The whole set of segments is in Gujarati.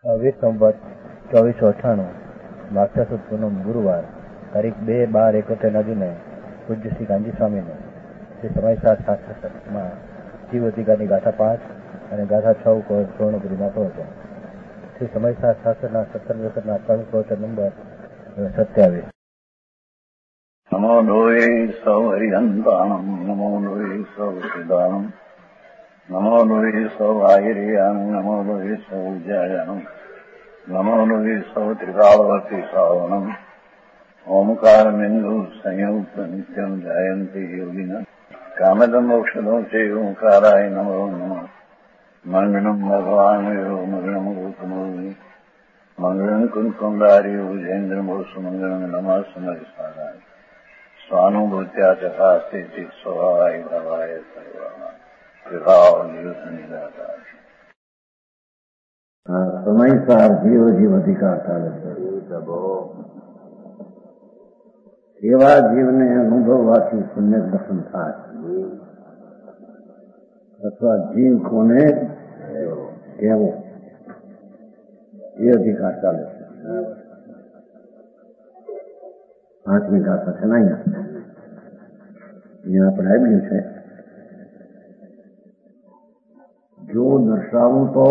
વીર સંવત 2498 માગસર સુદ પૂનમ ગુરુવાર તારીખ 2/12/71 દિને પૂજ્ય શ્રી ગાંધી સ્વામીને શ્રી સમયસાર શાસ્ત્રમાં જીવ અધિકારની ગાથા 5 અને ગાથા 6 ઉપર પૂર્ણ કરી નાખ્યો હતો. શ્રી સમયસાર શાસ્ત્રના 17 પ્રવચન નંબર 27. નમો લોહે સૌ હરિહંતાણમ નમો લોહે સૌ સિદ્ધાણમ નમો લોહે સૌ આયર્યાણમ નમો લોહે સૌ જયાણમ નમો લોહે સૌ ત્રિકાળવતી શ્રાવણમ ઓમકારમેન્દુ સંયુક્ત નિત્યમ જાયંતિ યોગિના કામદમોક્ષદો છે ઓંકારાય નમો નમઃ. મંગળમ ભગવાન મંગળમ ગૌતમોની મંગળમ કુંકુંડારી ભુજેન્દ્રમોસુ મંગળમ નમઃ સમયસારાય સ્વાનુભૂત્યા ચકાસ્તે સ્વભાવાય ભાવાય સર્વા સમયસાર જીવ અધિકાર ચાલે છે. એવા જીવને અનુભવવાથી પુણ્ય દર્શન થાય અથવા જીવ કોને કહેવો એ અધિકાર ચાલે છે. 5મી ગાથા છે ને અહીંયા આપણે આવ્યું છે. જો દર્શાવું તો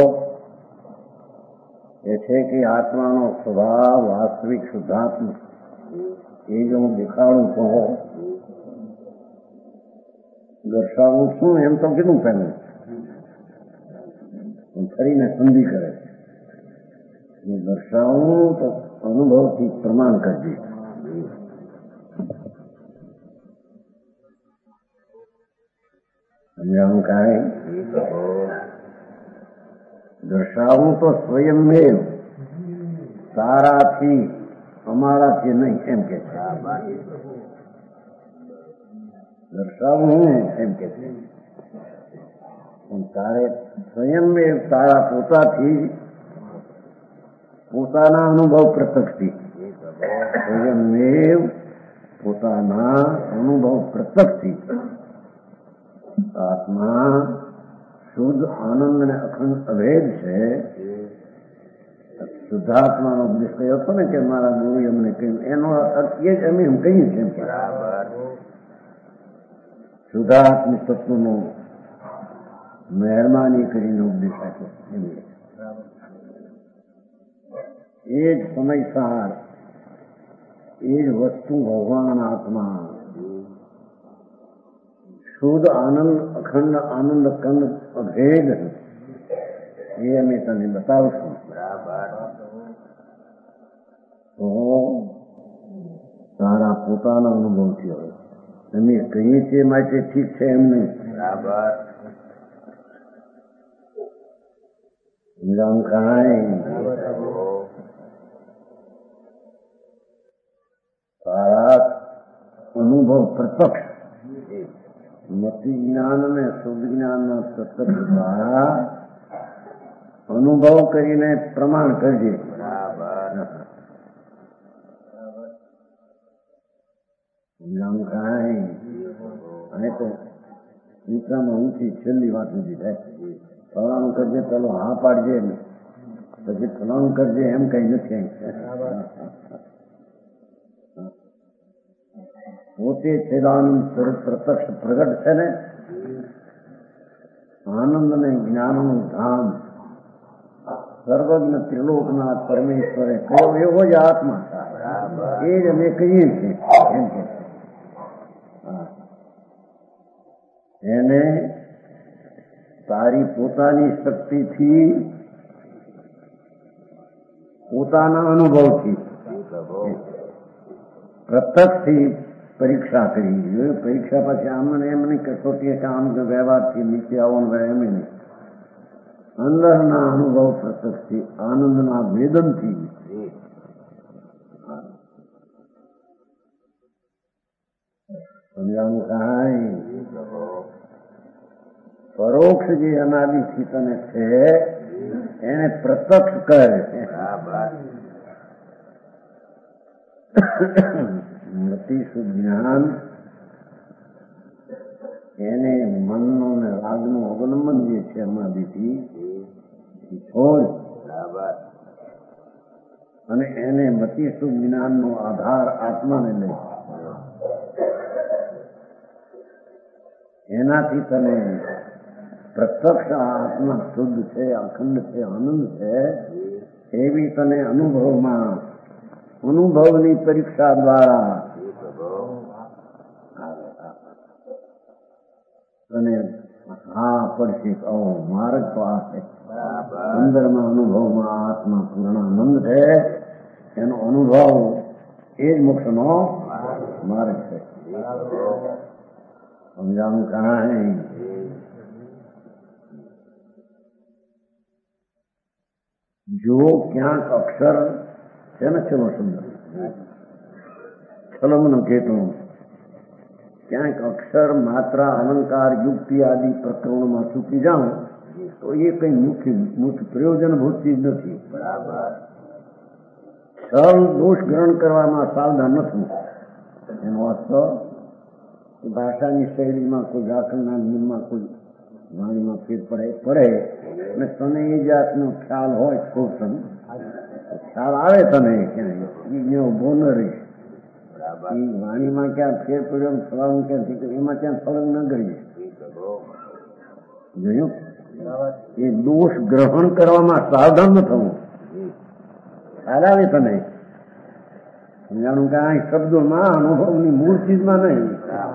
એ છે કે આત્માનો સ્વભાવ વાસ્તવિક શુદ્ધાત્મા એ જો હું દેખાડું તો દર્શાવું છું એમ તો કીધું પહેલું ફરીને સંધિ કરે છે. દર્શાવું તો અનુભવથી પ્રમાણ કરજે. સમજાવું કાંઈ દર્શાવું તો સ્વયંમેવ તારાથી અમારાથી નહીં એમ કે છે. દર્શાવું એમ કે છે પણ તારે સ્વયંમેવ તારા પોતાથી પોતાના અનુભવ પ્રત્યક્ષથી સ્વયંમેવ પોતાના અનુભવ પ્રત્યક્ષથી આત્મા શુદ્ધ આનંદ અને અખંડ અભેદ છે. શુદ્ધાત્માનો ઉપદેશ કયો હતો ને કે મારા ગુરુ અમને કહ્યું એનો અર્થ એ જ અમે એમ કહ્યું છે. શુદ્ધાત્મ તત્વનો મહેરબાની કરીને ઉપદેશ આપ્યો. એ જ સમયસાર એ જ વસ્તુ ભગવાન આત્મા શુદ્ધ આનંદ અખંડ આનંદ કંદ અભેદ એ અમે તને બતાવશું. તો તારા પોતાના અનુભવથી હવે અમે કહીએ છીએ માટે ઠીક છે એમ નહીં. સમજાવું કાંઈ તારા અનુભવ પ્રત્યક્ષ મતિ જ્ઞાન અને શુદ્ધ જ્ઞાનના પ્રત્યક્ષ દ્વારા અનુભવ કરીને પ્રમાણ કરજે. કાંઈ અને તો નીચામાં ઊંચી છેલ્લી વાત સુધી થાય. ફલાણું કરજે પેલો હા પાડજે ને પછી ફલાણું કરજે એમ કઈ નથી. પોતે છેદાનંદ સ્વરૂપ પ્રત્યક્ષ પ્રગટ છે ને આનંદ અને જ્ઞાનનું ધામ સર્વજ્ઞ ત્રિલોકનાથ પરમેશ્વરે કયો એવો જ આત્મા એ જ અમે કહીએ છીએ એમ કે એને તારી પોતાની શક્તિથી પોતાના અનુભવથી પ્રત્યક્ષથી પરીક્ષા કરી. પરીક્ષા પછી આમ ને એમ નહીં કસોટી આમ વ્યવહારથી નીચે આવો ને એમ નહીં. અંદરના અનુભવ પ્રત્યક્ષથી આનંદના વેદનથી સમજાવું કાંઈ પરોક્ષ જે અનાદિથી તને છે એને પ્રત્યક્ષ કરે છે. મતિ શુદ્ધ જ્ઞાન એને મનનો ને રાગનું અવલંબન જે છે અનાદિથી છોડ અને એને મતીસુ જ્ઞાનનો આધાર આત્માને લઈ એનાથી તને પ્રત્યક્ષ આત્મા શુદ્ધ છે, અખંડ છે, આનંદ છે એવી તને અનુભવની પરીક્ષા દ્વારા તને હા પડશે. માર્ગ તો આ છે, અંદરમાં અનુભવમાં આત્મા પૂર્ણાનંદ છે, એનો અનુભવ એ જ મોક્ષનો માર્ગ છે. સમજાણું કાંઈ? જો ક્યાંક અક્ષર છે ને, ચલો શબ્દ છલમનું કેતું ક્યાંક અક્ષર માત્રા અલંકાર યુક્તિ આદિ પ્રકરણોમાં ચૂકી જાઉં તો એ કઈ મુખ્ય પ્રયોજનભૂત ચીજ નથી. છલ દોષ ગ્રહણ કરવામાં સાવધાન નથી. એનો અર્થ ભાષાની શૈલીમાં કોઈ વ્યાકરણના નિયમમાં કોઈ વાણીમાં ફેર પડે અને તને એ જાતનો ખ્યાલ હોય ખ્યાલ આવે તને ક્યાંય એ ઉભો ન રહીશ. એ વાણીમાં ક્યાં ફેર પડ્યો થવાનું ક્યાંથી એમાં ત્યાં ફરક ન કરીએ. જોયું? એ દોષ ગ્રહણ કરવામાં સાવધાન ન થવું. ખ્યાલ આવે તને સમજાણું કે આ શબ્દોમાં અનુભવની મૂળ ચીજમાં નહીં.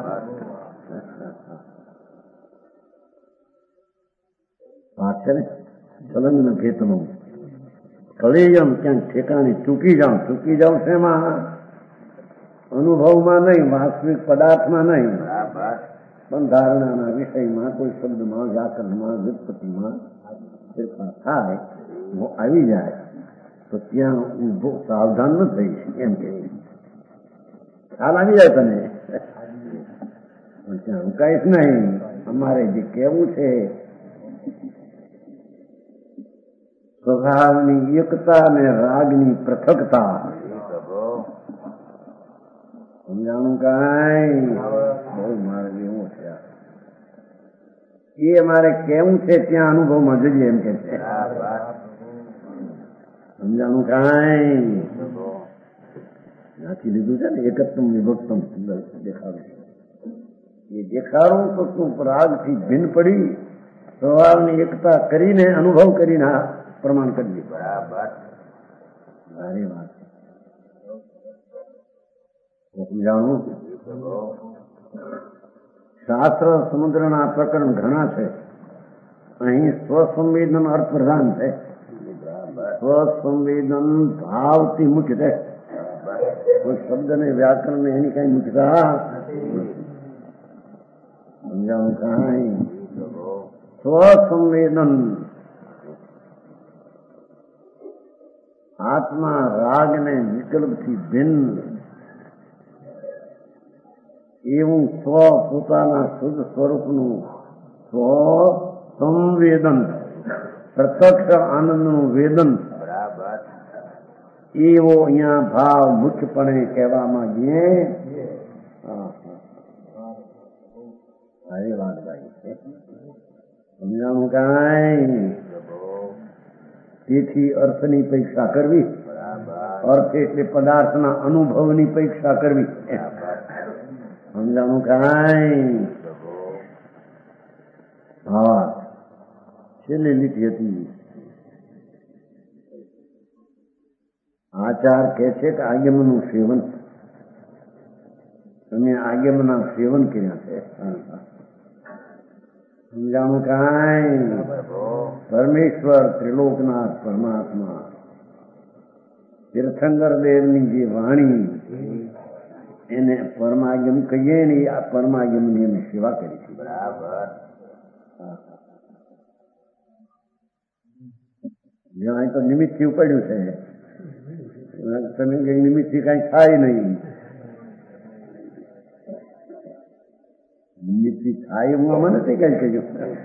વાત છે ને સલંગ ખેતનું કળેયમ ક્યાંક ઠેકાણે ચૂકી જાઉં શેમાં? અનુભવમાં નહીં, વાસ્તવિક પદાર્થમાં નહીં, પણ ધારણાના વિષયમાં કોઈ શબ્દમાં વ્યાકરણમાં વ્યુત્પત્તિમાં ફેરફાર થાય આવી જાય તો ત્યાં ઉભો સાવધાન ન થઈશ. એમ કે ખ્યાલ આવી જાય તને ત્યાં રોકાઈશ નહીં. અમારે જે કહેવું છે સ્વભાવની એકતા અને રાગની પૃથકતા. સમજાણું કાંઈ? બહુ મારે એવું છે એ અમારે કેવું છે ત્યાં અનુભવમાં જઈએ એમ કે છે. સમજાણું કાંઈ? નાખી લીધું છે ને એકત્તમ વિભક્તમ સુંદર દેખાડું. એ દેખાડું તો તું રાગથી ભિન્ન પડી સ્વભાવની એકતા કરીને અનુભવ કરીને પ્રમાણ કરી. સારી વાત છે. સમજાણું? શાસ્ત્ર સમુદ્રના પ્રકરણ ઘણા છે. અહીં સ્વસંવેદન અર્થ પ્રધાન છે. સ્વસંવેદન ભાવથી મુખ્ય છે. કોઈ શબ્દ ને વ્યાકરણ ને એની કઈ મુખ્યતા સમજાણું કાંઈ? સ્વસંવેદન આત્મા રાગ ને વિકલ્પથી ભિન્ન એવું સ્વ પોતાના શુદ્ધ સ્વરૂપનું સ્વ સંવેદન પ્રત્યક્ષ આનંદનું વેદન એવો અહીંયા ભાવ મુખ્યપણે કહેવા માંગીએ. સારી વાત ભાઈ છે. સમજાણું કાંઈ? તેથી અર્થની પરીક્ષા કરવી. અર્થ એટલે પદાર્થના અનુભવની પરીક્ષા કરવી. સમજાણું કાંઈ? હા છેલ્લી લીટી હતી. આચાર કહે છે કે આગમનું સેવન તમે આગમના સેવન કર્યા છે. સમજાણું કાંઈ? પરમેશ્વર ત્રિલોકનાથ પરમાત્મા તીર્થંકર દેવની જે વાણી એને પરમાગમ કહીએ ને આ પરમાગમની એને સેવા કરી છે. બરાબર તો નિમિત્તથી ઉપાડ્યું છે. તમે કઈ નિમિત્તથી કઈ થાય નહીં. નિમિત્તથી થાય હું આમાં નથી કઈ કહ્યું,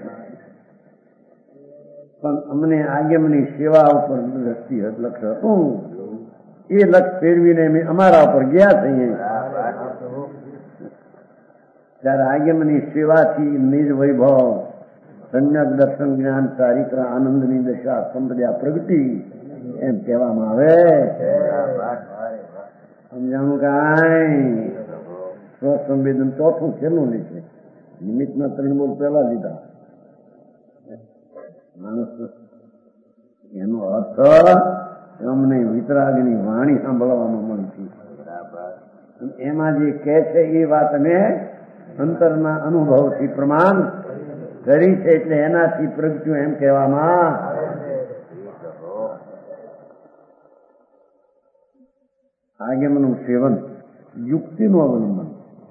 પણ અમને આગમની સેવા ઉપર દ્રષ્ટિ લક્ષ્ય હતું. એ લક્ષ ફેરવીને અમે અમારા ઉપર ગયા છીએ. ત્યારે આગમની સેવાથી નિજ વૈભવ સમ્યક દર્શન જ્ઞાન ચારિત્ર આનંદની દશા સંપદા પ્રગતિ એમ કહેવામાં આવે. સમજાણું કાંઈ? સ્વસંવેદન ચોથું છેલ્લું નહીં છે. નિમિત્તના 3 બોલ પહેલા લીધા. માણસ એનો અર્થ અમને વિતરાગની વાણી સાંભળવામાં મળતી. એમાં જે કહે છે એ વાત અમે અંતરના અનુભવથી પ્રમાણ કરી છે, એટલે એનાથી પ્રગટ્યું એમ કહેવામાં. આગમનું સેવન, યુક્તિનું અવલંબન.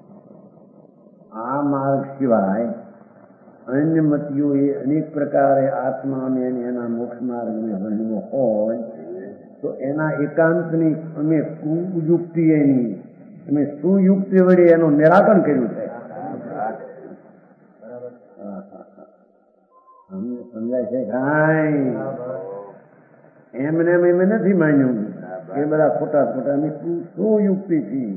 આ માર્ગ સિવાય અન્ય મતીઓએ અનેક પ્રકારે આત્માને એના મોક્ષ માર્ગને વર્ણ્યો હોય તો એના એકાંતની અમે કુયુક્તિ એની અમે સુયુક્તિ વડે એનું નિરાકરણ કર્યું છે. અમને સમજાય છે કાંઈ? એમને એમ નથી માન્યું એ બધા ખોટા ખોટા અમે સુયુક્તિથી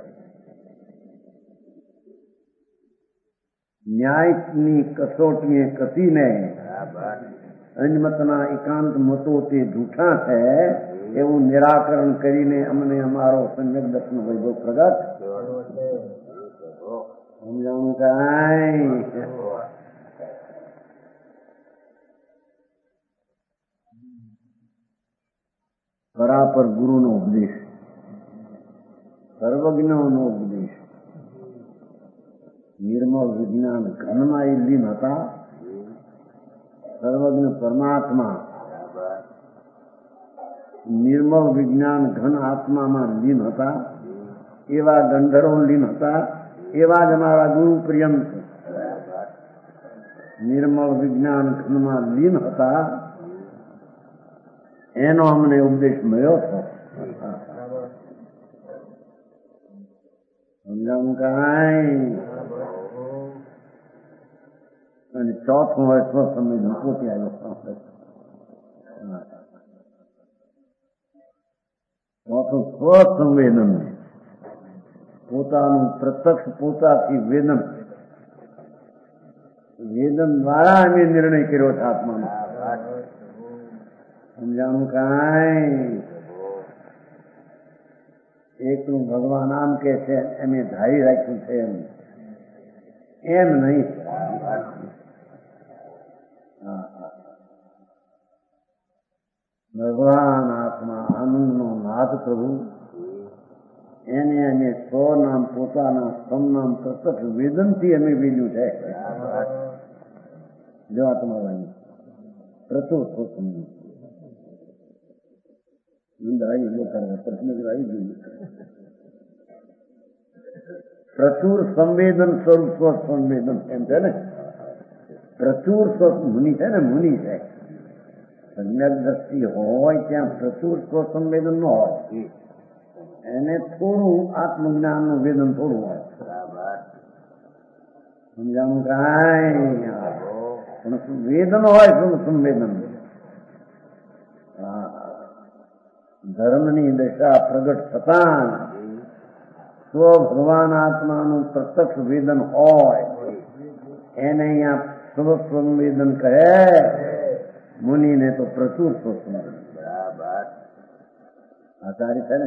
ન્યાયની કસોટીએ કસીને અન્યમતના એકાંત મતો તે જૂઠા છે એવું નિરાકરણ કરીને અમને અમારો સમ્યક દર્શન વૈભવ પ્રગટ. સમજાણું કાંઈ? પરાપર ગુરુનો ઉપદેશ, સર્વજ્ઞનો ઉપદેશ, નિર્મળ વિજ્ઞાન ઘનમાં એ લીન હતા. સર્વજ્ઞ પરમાત્મા નિર્મળ વિજ્ઞાન ઘન આત્મામાં લીન હતા. એવા ગંધર્વો લીન હતા. એવા જ અમારા ગુરુ પ્રિયંત નિર્મળ વિજ્ઞાન ઘનમાં લીન હતા. એનો અમને ઉપદેશ મળ્યો હતો. સમજાવું કાંઈ? અને ચોથું હોય સ્વસંવેદન પોતે આવ્યો. ચોથું સ્વસંવેદન, પોતાનું પ્રત્યક્ષ પોતાથી વેદન. વેદન દ્વારા અમે નિર્ણય કર્યો છે આત્માનો. સમજાણું કાંઈ? એકલું ભગવાન આમ કે છે એમ ધારી રાખ્યું છે એમ નહીં. ભગવાન આત્મા આનંદનો નાથ પ્રભુ એને અમે સ્વનામ પોતાના સ્વનામ પ્રત્યક્ષ વેદનથી અમે વેલ્યું છે. જો તમારા પ્રચુર સ્વસંવેદન પ્રચુર સંવેદન સ્વરૂપ સ્વસંવેદન એમ છે ને. પ્રચુર મુનિ છે ને, મુનિ છે. સમ્યક દ્રષ્ટિ હોય ત્યાં પ્રચુર સ્વસંવેદન ન હોય. એને થોડું આત્મજ્ઞાનનું વેદન થોડું હોય. સમજાવું કાંઈ? પણ વેદન હોય થોડું સંવેદન. ધર્મની દશા પ્રગટ થતા સ્વ ભગવાન આત્માનું પ્રત્યક્ષ વેદન હોય એને અહીંયા સ્વસંવેદન કહે. મુનિને તો પ્રચુર સ્વસંવેદન. આચાર્ય છે ને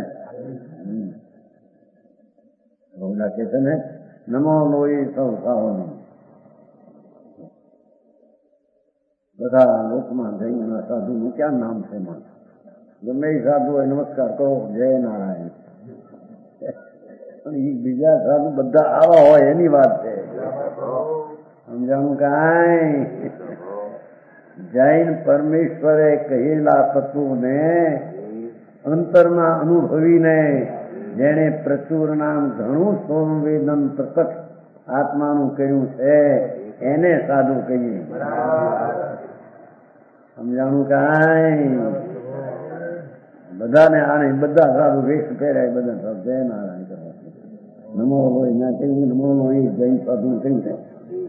બહુલા કે છે ને નમો લોહી સૌ સાહોની. બધા લોકમાં જૈનના સાધુનું ક્યાં નામ છે? ગમે એ સાધુ હોય નમસ્કાર કહો, જય નારાયણ. પણ એ બીજા સાધુ બધા આવા હોય એની વાત છે. સમજાણું કાંઈ? જૈન પરમેશ્વરે કહેલા તત્વોને અંતરમાં અનુભવીને જેને પ્રચુર નામ ઘણું સંવેદન પ્રત્યક્ષ આત્માનું કર્યું છે એને સાધુ કહીએ. સમજાણું કાંઈ? બધાને આને બધા સાધુ વેશ પહેરાય, બધા સાધુ જય નારાયણ કરે. નમો હોય ના કહ્યું, નમો હોય જૈન સાધુ કહ્યું છે.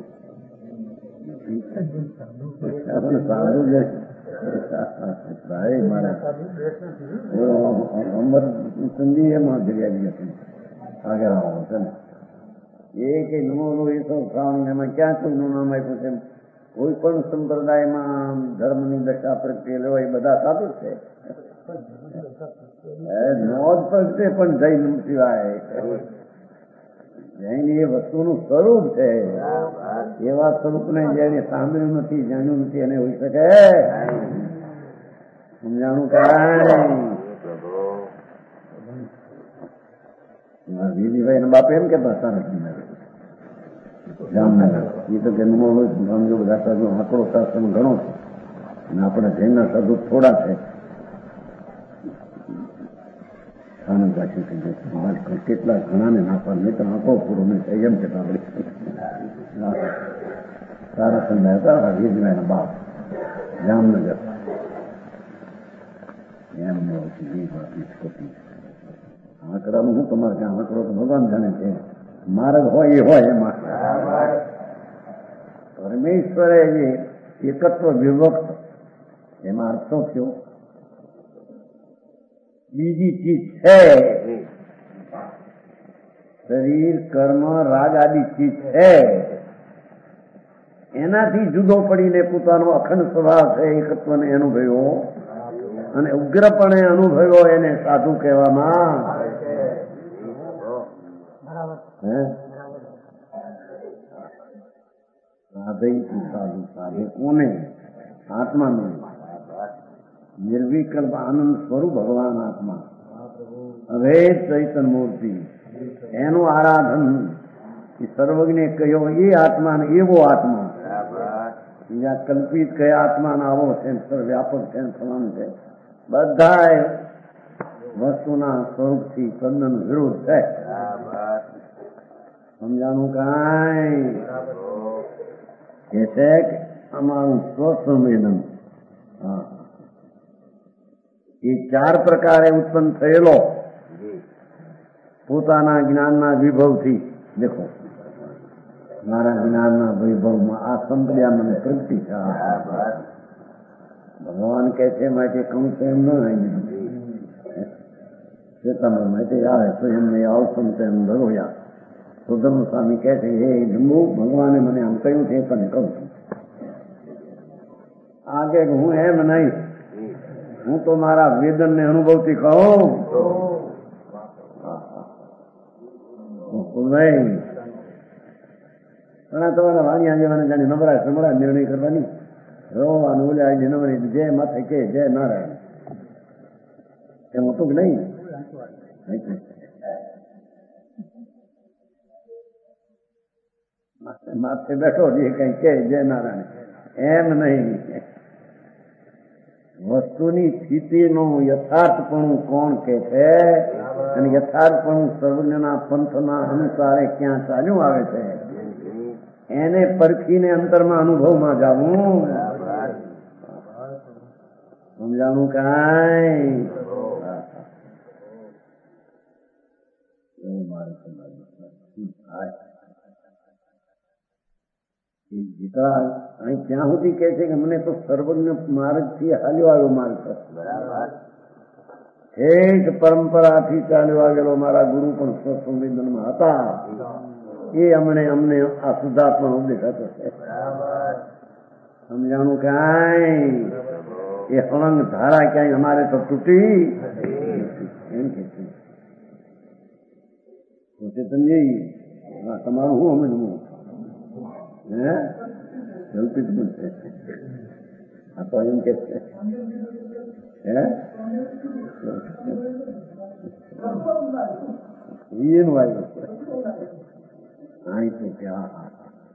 સાધુ જે ભાઈ મારા અમર સંધિ એમાં જગ્યા હતી આગળ આવો છે ને. એ કઈ નમો હોય તો શ્રાવણ એમાં ક્યાં કોઈનું નામ આપ્યું છે? કોઈ પણ સંપ્રદાયમાં ધર્મની દશા પ્રગટેલો એ બધા સાધુ છે. નોંધ પ્રગટે પણ જૈન સિવાય. જૈન એ વસ્તુનું સ્વરૂપ છે. એવા સ્વરૂપને જેને સાંભળ્યું નથી, જાણ્યું નથી, એને હોઈ શકે? સમજાણું કાંઈ? વિજયભાઈ ના બાપ એમ કેતા સારા જામનગર એ તો સમજો બધા સાધુ આંકડો શાસ્ત્ર ઘણો છે અને આપણા જૈનના સાધુ થોડા છે. કેટલા ઘણાને નાખવા નહીં તો આંકડો પૂરો નહીં થાય એમ કેતા આપણે સારા સંધાય હતા વિજયભાઈ ના બાપ જામનગર એમ આંકડાનું શું તમારે ત્યાં આંકડો તો ભગવાન જાણે છે. માર્ગ હોય એ હોય એમાં પરમેશ્વરે જે એકત્વ વિભક્ત એમાં અર્થ શું થયો? બીજી ચીજ છે શરીર કર્મ રાગ આદિ ચીજ છે એનાથી જુદો પડીને પોતાનો અખંડ સ્વભાવ છે એકત્વને અનુભવ્યો અને ઉગ્રપણે અનુભવ્યો એને સાધુ કહેવામાં. સાધે સાધુ સાધે કોને? આત્માને નિર્વિકલ્પ આનંદ સ્વરૂપ ભગવાન આત્મા અભેદ ચૈતન મૂર્તિ એનું આરાધન સર્વજ્ઞ કહ્યો એ આત્મા ને એવો આત્મા. બીજા કલ્પિત કયા આત્મા આવો છે સર્વવ્યાપક છે થવાનું છે બધા વસ્તુના સ્વરૂપથી તદ્દન વિરોધ છે. સમજાણું કાંઈ? કે છે કે અમારું સ્વસંવેદન એ ચાર પ્રકારે ઉત્પન્ન થયેલો પોતાના જ્ઞાનના વિભવથી. દેખો મારા જ્ઞાનના વૈભવમાં આ સંપ્રદાય મને પ્રગતિ છે. ભગવાન કહે છે માટે કહું તો એમ ન આવે તો એમને આવસમ તેમ ભગવ્યા. સુધર્મ સ્વામી કહે છે હે જંબુ ભગવાને મને આમ કહ્યું છે તને કહું છું. આગે હું એમ નહીં, હું તો મારા વેદન ને અનુભવથી કહું નહીં. ઘણા તમારા વાણિયા જેવાને જાણે નબળા સંભળા નિર્ણય કરવાની રોવાનું ઓલે આજે નવરી જય માથે કે જય નારાયણ એમ હતું કે નહીં? માથે બેઠો જે કઈ કે જય નારાયણ એમ નહીં. વસ્તુની સ્થિતિનું યથાર્થપણું કોણ કે છે અને યથાર્થપણું સર્વજ્ઞના પંથના અનુસારે ક્યાં ચાલ્યું આવે છે એને પરખીને અંતરમાં અનુભવમાં જવું. સમજાણું કાંઈ? એવું મારે જેટલા અહીં ત્યાં સુધી કે છે કે મને તો સર્વજ્ઞ માર્ગ થી હાલ્યો આવ્યો માર્ગ એક પરંપરાથી ચાલ્યો આવેલો મારા ગુરુ પણ સ્વસંવેદનમાં હતા. એ અમને આ શુદ્ધાત્મા ઉપદેશ હતો છે. સમજાણું કાંઈ? એ હળંગ ધારા ક્યાંય અમારે તો તૂટી એમ કે છે ચેતનજી તમારું શું સમજવું? હે કલ્પિત પણ છે આ તો એમ કે છે હે એનું આવ્યું છે અહીં તો ત્યાં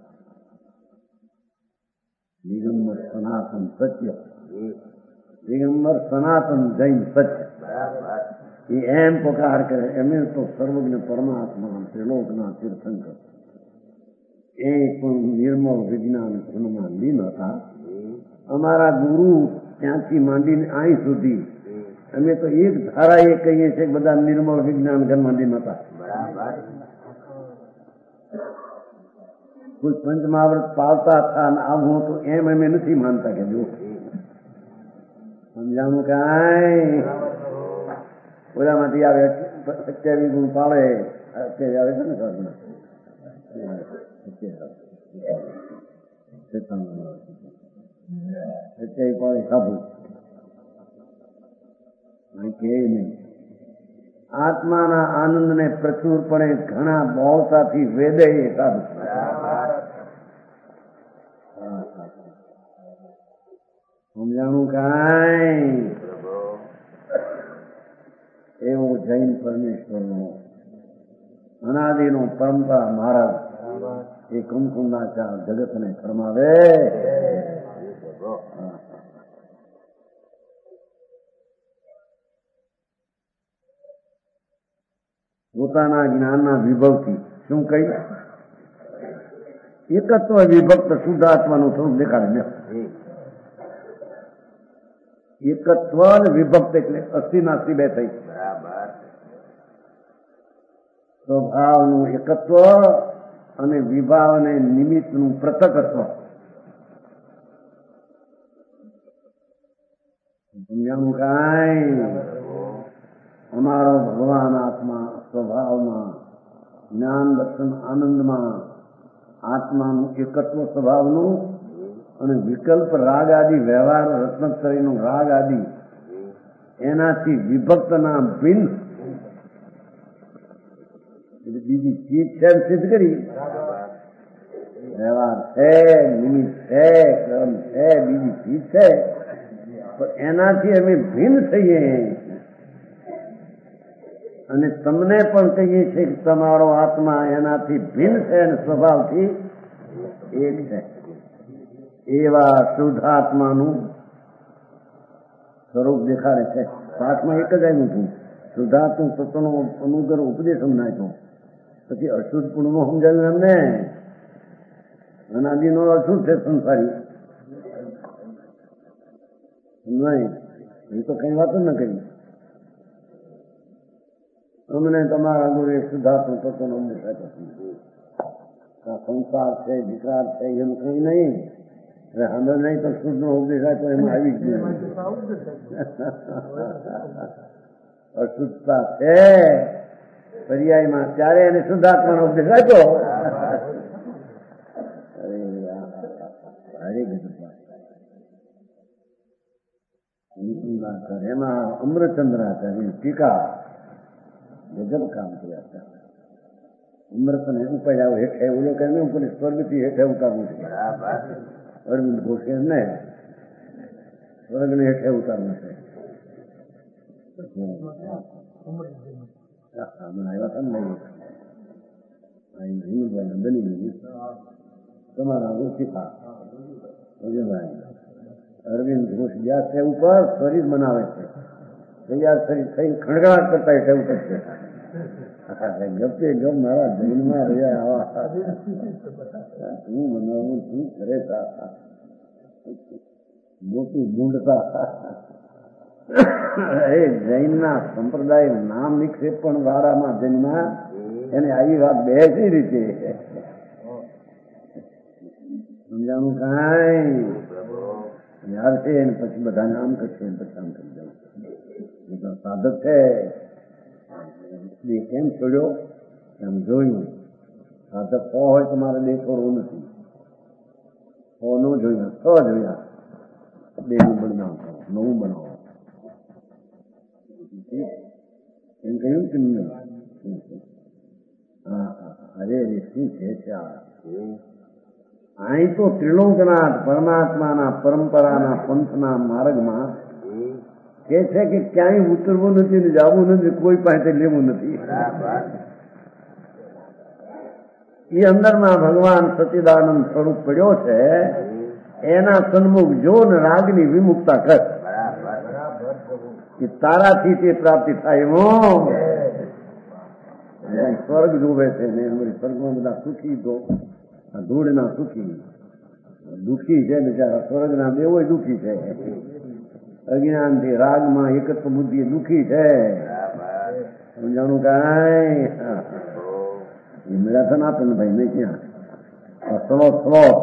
દિગંબર સનાતન સત્ય દિગંબર સનાતન જૈન સત્ય એ એમ પોકાર કરે એમને તો સર્વજ્ઞ પરમાત્મા ત્રિલોકના તીર્થંકર એ પણ નિર્મળ વિજ્ઞાન ધર્મમાં લીન હતા. અમારા ગુરુ ત્યાંથી માંડીને અહીં સુધી અમે તો એક ધારા એ કહીએ છીએ કે બધા નિર્મળ વિજ્ઞાન ઘરમાં લીન હતા. કોઈ પંચમહાવ્રત પાવતા હતા અને આવું હતું એમ અમે નથી માનતા કે જો સમજાણું કાંઈ? ઓલામાંથી આવે 27 ગુણ પાળે અત્યારે આવે છે ને સાધના એટલે કોઈ ખાધું કે નહીં. આત્માના આનંદને પ્રચુરપણે ઘણા બહોળતાથી વેદે એકાદું સમજાણું કાંઈ એવો જૈન પરમેશ્વરનો અનાદિનો પરંપરા મહારાજ એ કુમકુંડાચાર જગતને ફરમાવે. પોતાના જ્ઞાનના વિભવથી શું કહી એકત્વ વિભક્ત શુદ્ધાત્માનું સ્વરૂપ દેખાડે. એકત્વ વિભક્ત એટલે અસ્થિ નાસ્તિ બે થઈ. સ્વભાવનું એકત્વ અને વિભાવ અને નિમિત્તનું પૃથકત્વ. સમજાણું કાંઈ અમારો ભગવાન આત્મા સ્વભાવમાં જ્ઞાન દર્શન આનંદમાં આત્માનું એકત્વ સ્વભાવનું અને વિકલ્પ રાગ આદિ વ્યવહાર રત્નત્રયનો રાગ આદિ એનાથી વિભક્તના ભિન્ન બીજી ચીજ છે સિદ્ધ કરી. વ્યવહાર છે, નિમિત્ત છે, ક્રમ છે, બીજી ચીજ છે, પણ એનાથી અમે ભિન્ન થઈએ અને તમને પણ કહીએ છીએ કે તમારો આત્મા એનાથી ભિન્ન છે અને સ્વભાવથી એક છે. એવા શુદ્ધ આત્માનું સ્વરૂપ દેખાડે છે. પાઠમાં એક જ આવ્યું હતું, શુદ્ધાત્મ તત્વનો અનુગ્રહ ઉપદેશ સમજાયો. પછી અશુદ્ધ પૂર્ણમાં સમજાવ્યું એમને. અનાદિનો અશુદ્ધ છે સંસારી નહીં, એ તો કઈ વાત જ ન કરી. અમને તમારા ગુરુ શુદ્ધાત્મ તત્વનો ઉપદેશ આપ્યો. સંસાર છે, વિકાર છે, એમ કઈ નહીં. હમે નહીં તો શુદ્ધ નો ઉપદેશ આપ્યો એમાં આવી જ ગયું. અશુદ્ધતા છે પર્યાયમાં, ત્યારે એને શુદ્ધાત્માનો ઉપદેશ આપ્યો. એમાં અમૃતચંદ્રાચાર્ય ટીકા ગજબ કામ કર્યા હતા. અમૃતને ઉપાડ્યા હેઠે ઓલો કે ઉપર સ્વર્ગથી હેઠે ઉતારવું છે. અરવિંદ ઘોષે ને સ્વર્ગને હેઠે ઉતારવું છે. તમારા ઓળખીતા અરવિંદ ઘોષ ગયા છે ઉપર, શરીર બનાવે છે. તૈયાર શરીર થઈ ખણગાટ કરતા હેઠે ઉતરશે. ગપે ગપ મારા જૈનમાં રહ્યા આવા શું બનાવવું, શું કરે મોટી ગુંડતા. એ જૈનના સંપ્રદાય નામ નિક્ષેપ પણ વાળામાં જન્મા એને આવી વાત બેસી રીતે સમજાણું કાંઈ યાર છે. એને પછી બધા નામ કરશે, પછી આમ કરી જવું. સાધક છે કેમ છોડ્યો એમ જોયું. સાધક સો હોય તો મારે બે છોડવું નથી. સો ન જોયા, છ જોયા. બે નું બદનામ કરો, નવું બનાવો એમ કહ્યું કે નહીં. હા હા, અરે શું છે અહીં તો ત્રિલોકનાથ પરમાત્માના પરંપરાના પંથના માર્ગમાં કે છે કે ક્યાંય ઉતરવું નથી ને જવું નથી, કોઈ પાસે લેવું નથી. એ અંદરમાં ભગવાન સચ્ચિદાનંદ સ્વરૂપ પડ્યો છે. એના સન્મુખ જો ને રાગની વિમુક્તા કર કે તારાથી તે પ્રાપ્તિ થાય. સ્વર્ગ જોવે છે ને સ્વર્ગમાં બધા સુખી ધૂળના સુખી, દુઃખી છે બિચારા. સ્વર્ગના બેવો દુઃખી છે. અજ્ઞાનથી રાગમાં એકત્વ બુદ્ધિ દુઃખી છે. સમજાણું કાંઈ એ મેળાથન આપે ને ભાઈ, નહીં ક્યાં શ્લોક શ્લોક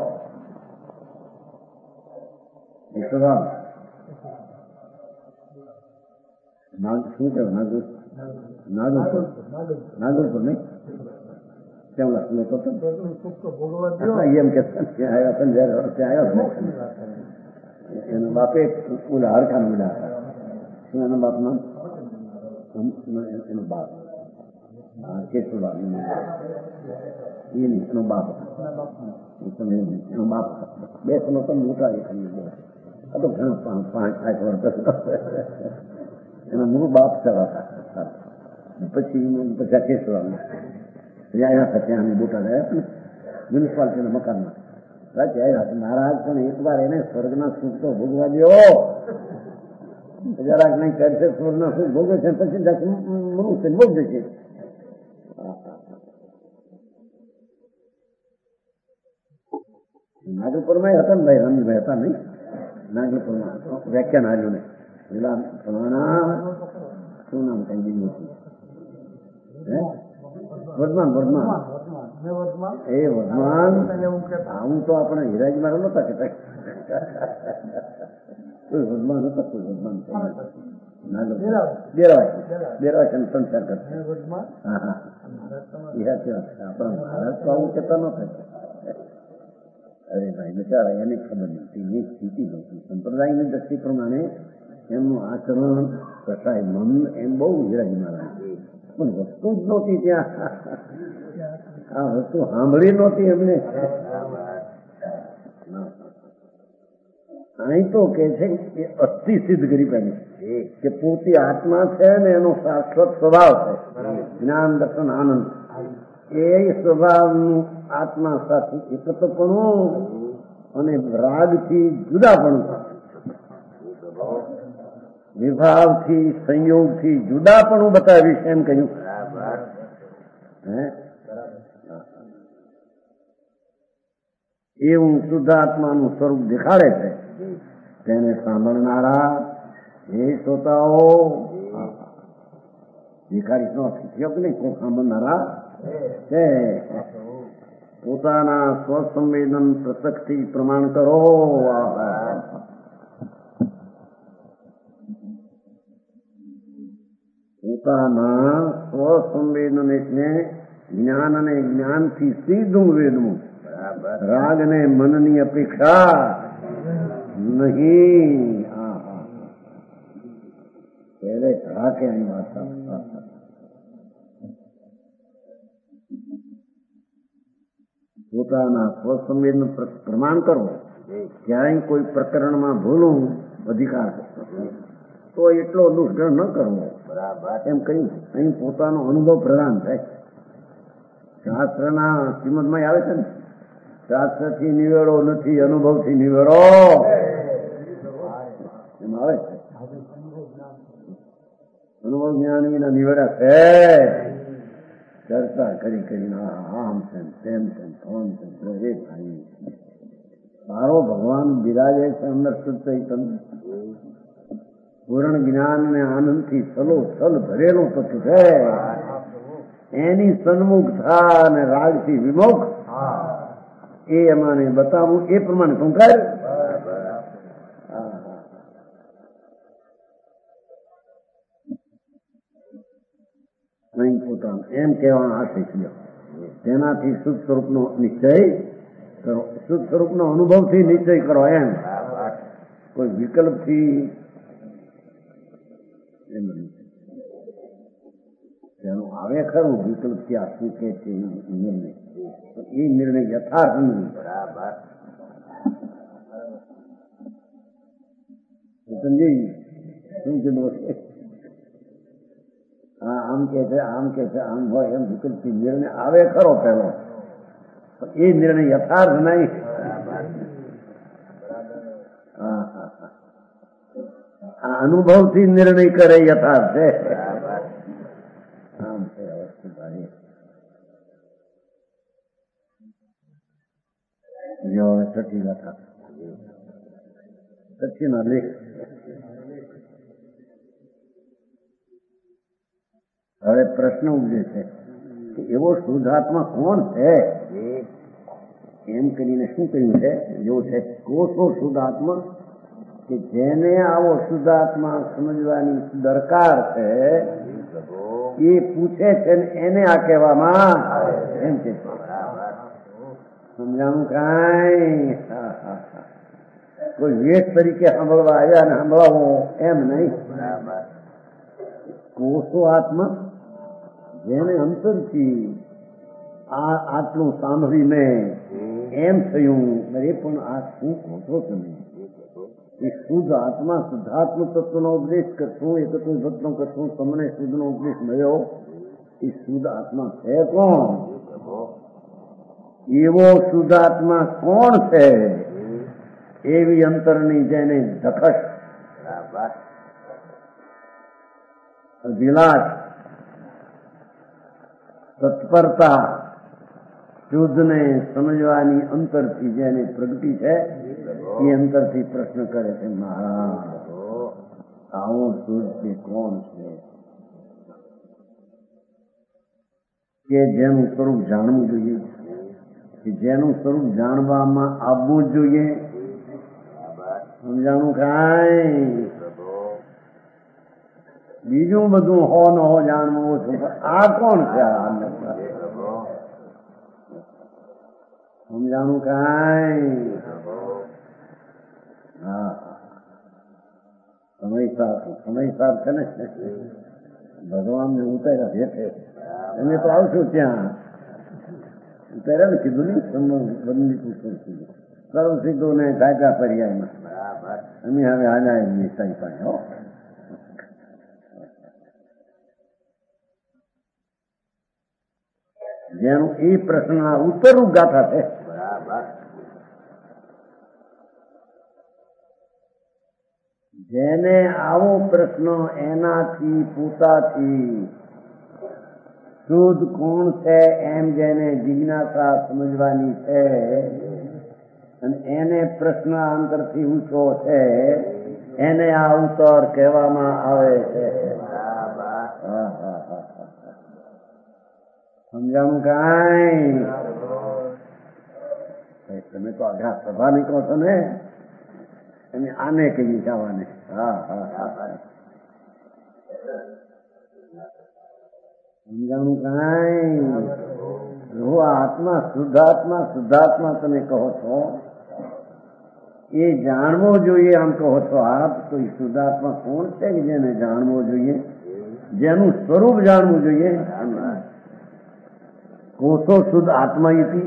શું કહેવાય નાગરપુર નહીં કેમ લખલો તો એમ કે આવ્યા એના બાપે ઓલા હરખાન ઉડા હતા. શું એના બાપના એનો બાપ કેશુબા એનો બાપ એનો બાપ બે સમય તો મોટા આ તો ઘણા 5-8 વર્ષ એનો મૂળ બાપ ચલાવતા. પછી કેશુબા ત્યાં હતા ત્યાં મોટા રહ્યા મ્યુનિસિપાલિટીના મકાનમાં મહારાજ પણ એક વાર એને સ્વર્ગના સુખ તો ભોગવા દો. જરાક નહીં કરશે સ્વર્ગના સુખ ભોગવે છે પછી મનુષ્ય ભોગવે છે. નાગલપુરમાં હતા ને ભાઈ રમીભાઈ હતા નહીં નાગલપુરમાં વ્યાખ્યાન આવ્યું ને પેલા ફલાણા શું નામ કઈ દીધું હતું વર્ધમાન એ વર્ધમાન હું તો આપણે હિરાજી મારે નતા કેતા કોઈ વર્ધમાન હતા કોઈ વર્ધમાન દેરાવા સંસાર કરતા. હા હા આપણા ભારત તો આવું કેતા નતા. અરે ભાઈ બિચારા એને ખબર નથી એ સ્થિતિ નહોતી. સંપ્રદાયની દ્રષ્ટિ પ્રમાણે એમનું આચરણ કસાય મન એમ બહુ હિરાજી મહારાજ પણ વસ્તુ જ નહોતી ત્યાં. આ વસ્તુ સાંભળી નહોતી એમને. અહીં તો કે છે કે અસ્થિ સિદ્ધ કરી પાડી કે પોતે આત્મા છે ને એનો શાશ્વત સ્વભાવ છે જ્ઞાન દર્શન આનંદ. એ સ્વભાવનું આત્મા સાથે એકત્વપણું અને રાગથી જુદાપણું વિભાવથી સંયોગથી જુદાપણું બતાવીશ એમ કહ્યું. એવું શુદ્ધાત્માનું સ્વરૂપ દેખાડે છે. તેને સાંભળનારા એ શ્રોતાઓ દેખાડીશ નો થયો કે નહીં કોઈ સાંભળનારા છે. પોતાના સ્વસંવેદન પ્રત્યક્ષથી પ્રમાણ કરો. પોતાના સ્વસંવેદન એટલે જ્ઞાન અને જ્ઞાનથી સીધું વેદવું. રાગ ને મનની અપેક્ષા નહીં. પહેલે રાકે અહીં વાર્તા પોતાના સ્વસંવેદન પ્રમાણ કરો. ક્યાંય કોઈ પ્રકરણમાં ભૂલું અધિકાર તો એટલો દુષ્ગ્રહ ન કરવો એમ કહ્યું. અહીં પોતાનો અનુભવ પ્રદાન થાય. શાસ્ત્રના શ્રીમદમાં આવે છે ને શાસ્ત્રથી નિવેડો નથી અનુભવથી નિવેડો એમ આવે છે. અનુભવ જ્ઞાન વિના નિવેડા છે. ચર્ચા કરી કરીને આમ છે તેમ છે કોણ છે સારો ભગવાન બિરાજે છે અંદર શુદ્ધ ચૈતન્ય પૂર્ણ જ્ઞાન ને આનંદથી છલ ભરેલું તત્વ છે. એની સન્મુખ થા અને રાગથી વિમુખ એ અમાને બતાવું એ પ્રમાણે શું કર. નહીં પોતાનું એમ કહેવાનો આશય થયો. તેનાથી શુદ્ધ સ્વરૂપનો નિશ્ચય કરો. શુદ્ધ સ્વરૂપનો અનુભવથી નિશ્ચય કરો એમ. કોઈ વિકલ્પથી તેનું આવે ખરું વિકલ્પથી આ શું કે છે નિર્ણય. એ નિર્ણય યથાર્થ નહીં. સમજી શું કીધું હા આમ કે છે આમ કે છે આમ હોય એમ વિકલ્પથી નિર્ણય આવે ખરો પેલો એ નિર્ણય યથાર્થ નહીં. આ અનુભવથી નિર્ણય કરે યથાર્થ છે. આમ છે વસ્તુ ભાઈ. જો સચી કથા સચીના લેખ હવે પ્રશ્ન ઉપજે છે કે એવો શુદ્ધાત્મા કોણ છે એમ કરીને શું કહ્યું છે. જો છે કોષો શુદ્ધાત્મા કે જેને આવો શુદ્ધાત્મા સમજવાની દરકાર છે એ પૂછે છે ને એને આ કહેવામાં એમ છે. સમજાણું કાંઈ કોઈ વેશ તરીકે સાંભળવા આવ્યા ને સાંભળાવો એમ નહીં. કોષો આત્મા જેને અંતરથી આટલું સાંભળીને એમ થયું અરે પણ આ શું કહો છો તમે? એ શુદ્ધ આત્મા શુદ્ધાત્મ તત્વનો ઉપદેશ કરશું, એકત્વ ભક્તનો કરશું, તમને શુદ્ધનો ઉપદેશ મળ્યો. એ શુદ્ધ આત્મા છે કોણ? એવો શુદ્ધ આત્મા કોણ છે? એવી અંતરની જેને ધખશ, વિલાસ, તત્પરતા શુદ્ધને સમજવાની અંતરથી જેને પ્રગતિ છે એ અંતરથી પ્રશ્ન કરે છે, મહારાજ આવો શુદ્ધ તે કોણ છે કે જેનું સ્વરૂપ જાણવું જોઈએ, કે જેનું સ્વરૂપ જાણવામાં આવવું જ જોઈએ? સમજાણું કાંઈ? બીજું બધું હો ન હો જાણવું ઓછું, આ કોણ છે? સમજાણું કાંઈ? હા, સમય છે ને ભગવાન ને ઉતાર્યા ભેટે અમે તો આવશું ત્યાં ઉતાર્યા ને કીધું ને બંદી પુસ્તક કીધું સર્વ સીધો ને કાયદા પર્યાયમાં અમે હવે હાજા સાઈ પાસે હો. જેનું એ પ્રશ્નના ઉત્તરરૂપ ગાથા છે. જેને આવો પ્રશ્ન એનાથી પોતાથી શુદ્ધ કોણ છે એમ જેને જિજ્ઞાસા સમજવાની છે અને એને પ્રશ્ન અંતરથી ઊંચો છે એને આ ઉત્તર કહેવામાં આવે છે. સમજાણું કાંઈ? તમે તો આઘા સભા નીકળો છો ને, તમે આને કઈ જવાને. સમજાણું કાંઈ? જો આત્મા શુદ્ધાત્મા તમે કહો છો એ જાણવો જોઈએ આમ કહો છો આપ, તો એ શુદ્ધાત્મા કોણ છે કે જેને જાણવો જોઈએ, જેનું સ્વરૂપ જાણવું જોઈએ? કોષો શુદ્ધ આત્મા ઇતિ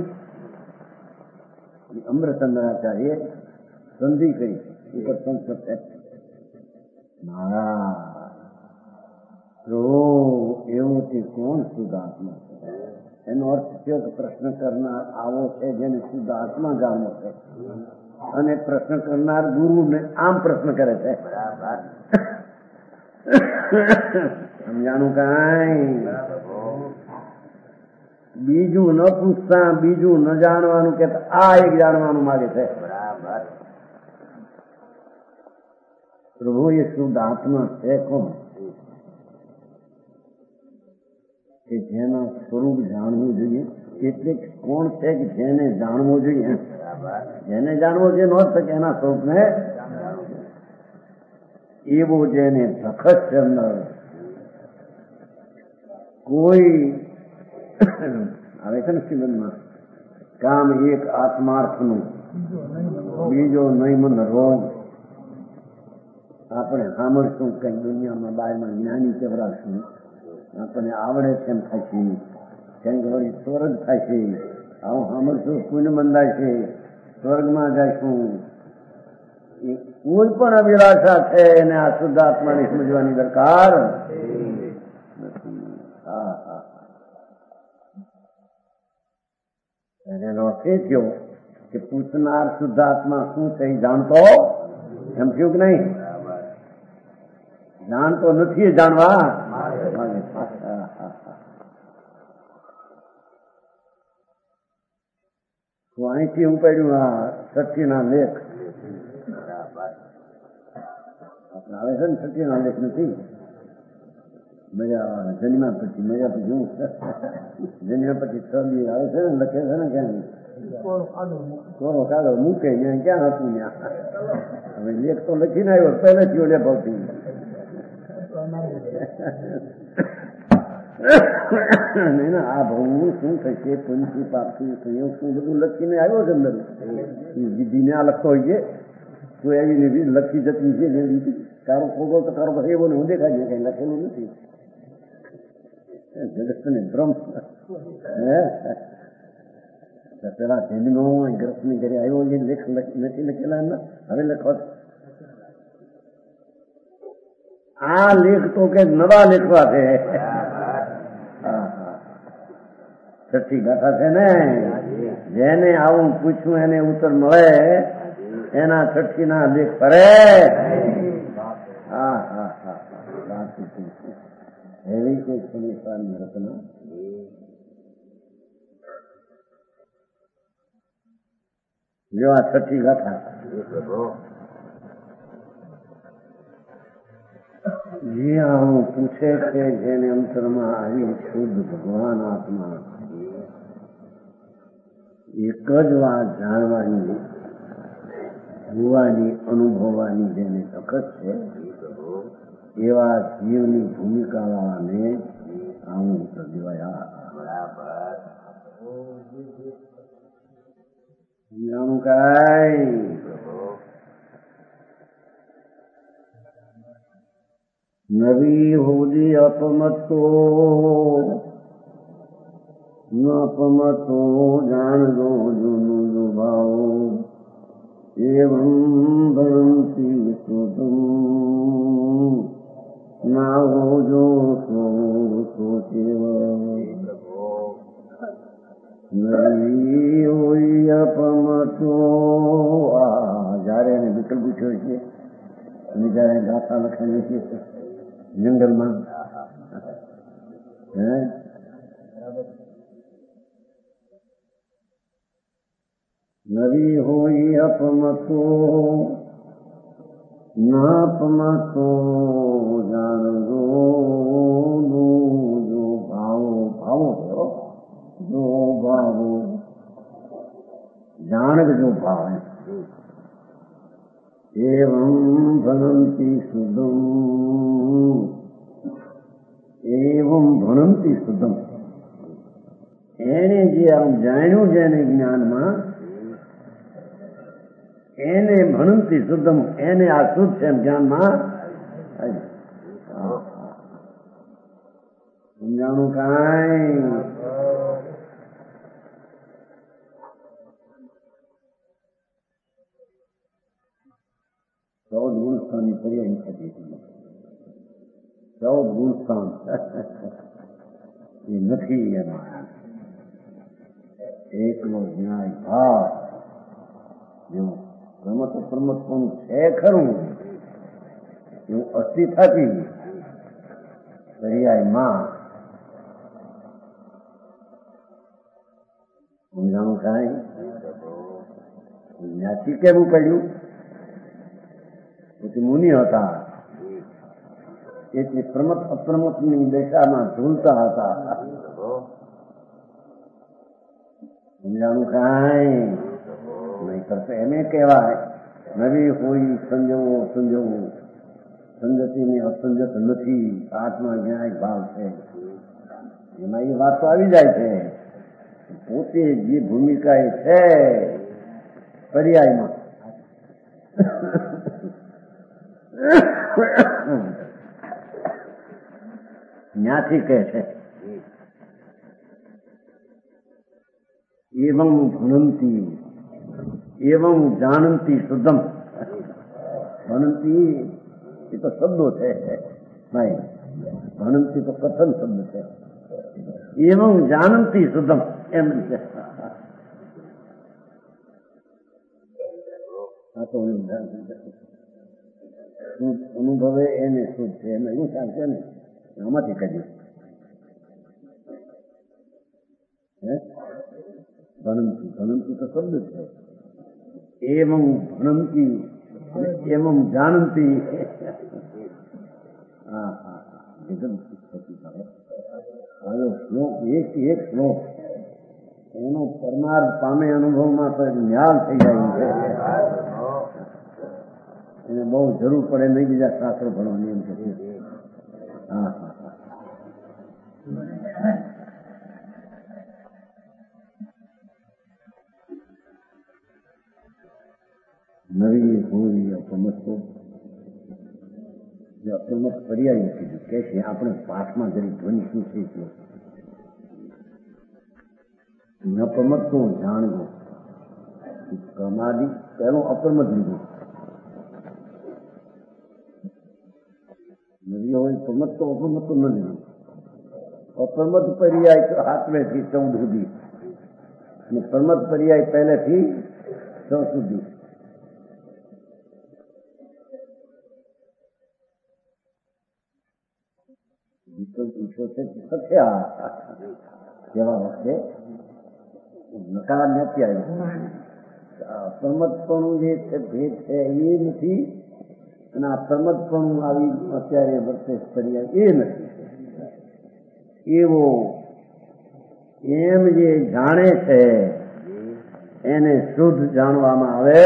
અમૃતચંદ્રાચાર્ય સંધિ કરી ઉપર સંસ્કૃત છે. તો એવો તે કોણ શુદ્ધ આત્મા છે? એનો અર્થ થયો કે પ્રશ્ન કરનાર આવો છે જેને શુદ્ધ આત્મા જાણવો છે, અને પ્રશ્ન કરનાર ગુરુને આમ પ્રશ્ન કરે છે. સમજાણું કાંઈ? બીજું ન પૂછતા, બીજું ન જાણવાનું કે આ એક જાણવાનું માગે છે. પ્રભુ એ શુદ્ધ આત્મા છે કોણ કે જેના સ્વરૂપ જાણવું જોઈએ? એટલે કોણ છે કે જેને જાણવો જોઈએ? જેને જાણવો જોઈએ નો અર્થ કે એના સ્વરૂપને એવો જેને ધખશ છે અંદર કોઈ આવે છે ને જીવનમાં કામ એક આત્માર્થનું બીજો નૈમન રોગ. આપણે સાંભળશું કઈ દુનિયામાં બહારમાં જ્ઞાની કેવરાશું, આપણને આવડે છે એમ થાય છે, કંઈક વળી સ્વર્ગ થાય છે, આવું સાંભળશું પુણ્ય બંધાય છે, સ્વર્ગમાં જઈશું. કોઈ પણ અભિલાષા છે એને આ શુદ્ધ આત્માને સમજવાની દરકાર. એનો અર્થ એ થયો કે પૂછનાર શુદ્ધાત્મા શું છે એ જાણતો એમ થયું કે નહીં? જાણતો નથી એ જાણવા. હું અહીંથી ઉપાડ્યું આ સચ્ચીના લેખ આવે છે ને, સચ્ચીના લેખ નથી મજા જન્મ્યા પછી હું જન્મ્યા પછી 6 દિવસ આવે છે ને, લખે છે ને ક્યાં કોરો કાગળ મૂકે ક્યાં હતું ત્યાં. હવે લેખ તો લખીને આવ્યો પહેલેથી ઓલે ભાવથી. નહીં આ ભવનું શું થશે પુંછી પાપથી સંયોગ શું બધું લખીને આવ્યો છે અંદર વિધિને આ લખતો હોય છે તો એવી લખી જતી છે જે રીતે કારો ખોગો તો કારો પછી એવો હું દેખાય છે કઈ લખેલું નથી જગતને ભ્રમ પેલા જન્મો ગ્રસ્તની ઘરે આવ્યો છે લેખ નથી લખેલા એમના હવે લખવા આ લેખ તો કે નવા લેખવા છે છઠ્ઠી ગાથા છે ને જેને આવું પૂછ્યું એને ઉત્તર મળે એના છઠ્ઠી ના લેખ ફરે હા હા હા વાત એવી કોઈ સંસારની રચના જો આ છઠ્ઠી ગાથા જે આવું પૂછે છે જેને અંતરમાં આવી શુદ્ધ ભગવાન આત્મા એક જ વાત જાણવાની જોવાની અનુભવવાની જેને તકત છે એવા જીવની ભૂમિકા વાળાને આવું ઉત્તર દેવાયા સમજાણું કાંઈ નવી હોદી અપમતો ન અપમતો જાણજો જૂનું દુભાવો એવં ભરંતી સુતમ નાવો જો સોચેવ નવી હોય અપમતો જયારે એને વિકલ્પ પૂછ્યો છે અને જયારે ગાથા લખાવી છે જંગલમાં નવી હોય અપમતો નાપમતો જાણજો જો ભાવો ભાવો થયો જો ભાવો જાણજો ભાવ એવં ભણંતી શુદ્ધમ એવં ભણંતી શુદ્ધમ એને જે આમ જાણ્યું છે એને જ્ઞાનમાં એને ભણંતી શુદ્ધમ એને આ શુદ્ધ છે જ્ઞાનમાં સમજાણું કાંઈ ચૌદ ગુણસ્થાનની તૈયારી થતી હતી 14 ગુણસ્થાન એ નથી એમાં એકલો ન્યાય ભાવ જેવું પ્રમત પ્રમતપણું છે ખરું એવું અસ્થિ થતી દરિયામાં સમજાણું કાંઈ જ્ઞાતિ કેવું પડ્યું પછી મુનિ હતા એટલે પ્રમત અપ્રમતની દશામાં ઝૂલતા હતા સમજાણું કાંઈ નહીં કરતો એને કહેવાય નવી હોય સંજોવો સંજોવો સંગતિને અસંગત નથી આત્મા ન્યાય ભાવ છે એમાં એ વાત તો આવી જાય છે પોતે જે ભૂમિકા એ છે પર્યાયમાં ન્યાથી કહે છે એવં ભણંતી એવં જાણંતી શુદ્ધમ ભણંતી એ તો શબ્દો છે ભાઈ ભણંતી તો કથન શબ્દ છે એવં જાણંતી શુદ્ધમ એમ છે આ તો અનુભવે એને શુદ્ધ છે એમ એવું ચાલશે ને આમાંથી કર્યું ભણંતી ભણંતી તો શબ્દ છે એવં ભણંતી એવં જાણંતી હા હા આવ્યો શ્લોક એક શ્લોક એનો પરમાર્થ પામે અનુભવમાં તો ન્યાલ થઈ જાય છે એને બહુ જરૂર પડે નહીં બીજા શાસ્ત્રો ભણવાની એમ છે હા હા નવી હોય અપમતો જે અપમત પર્યાય કીધું કે છે આપણે પાઠમાં જરી ધ્વનિ શું છે નપમત નું જાણવું કમાદી પહેલું અપમત લીધું નવી હોય પ્રમત તો અપમત ન લીધું અપ્રમત પર્યાય તો આત્મેથી 14 સુધી અને પ્રમત પર્યાય પહેલેથી 6 સુધી કેવા વખતે નકાર નથી આવ્યો પ્રમતપણું જે છે ભેદ છે એ નથી અને આ પ્રમતપણું આવી અત્યારે વર્તે પર્યાય એ નથી એવો એમ જે જાણે છે એને શુદ્ધ જાણવામાં આવે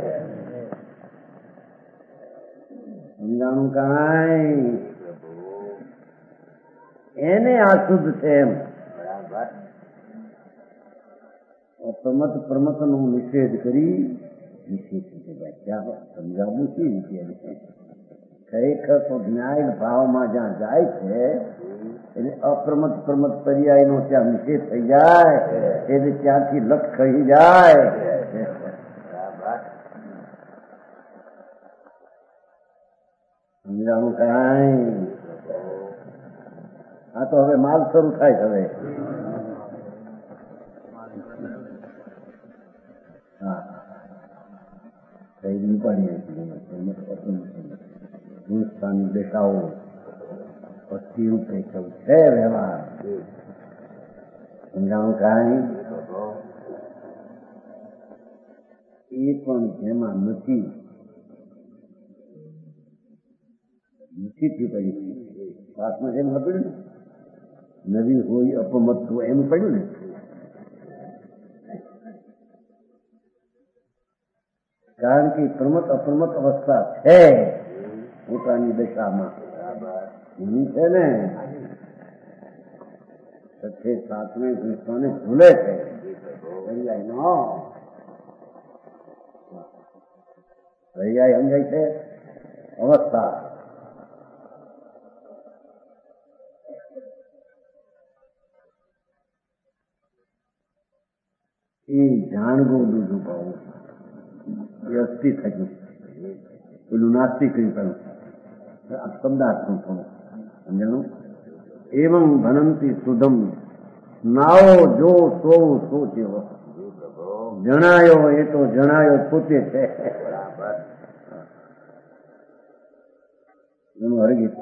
સમજાણું કાંઈ એને આ શુદ્ધ છે એમ પ્રમત પ્રમત નો નિષેધ કરી સમજાવવું શી રીતે ખરેખર તો ન્યાય ભાવમાં જ્યાં જાય છે એટલે અપ્રમત પ્રમત પર્યાય નો ત્યાં નિષેધ થઈ જાય એટલે ત્યાંથી લક્ષ કહી જાય સમજાણું કાંઈ આ તો હવે માલ શરૂ થાય છે હવે હિન્દુસ્તાની દેખાવો પતિ રૂપે સૌ છે વ્યવહાર સમજાણું કાંઈ એ પણ જેમાં નથી પડી પાઠમાં એમ હતું ને નવી હોય અપમત હોય એમ પડ્યું ને કારણ કે પ્રમત અપ્રમત અવસ્થા છે પોતાની દશામાં એની છે ને સચ્ચે સાતમે કૃષ્ણને ભૂલે છે પર્યાય સમજાય છે અવસ્થા એ જાણવું બીજું પાવું એ અસ્થિ થયું પેલું નાસ્તિક પેલું શબ્દાર્થનું થોડું સમજાણું એવં ભનંતી શુદ્ધમ નાઓ જો સો સોચ્યો જણાયો એ તો જણાયો પોતે છે એનું હરગીત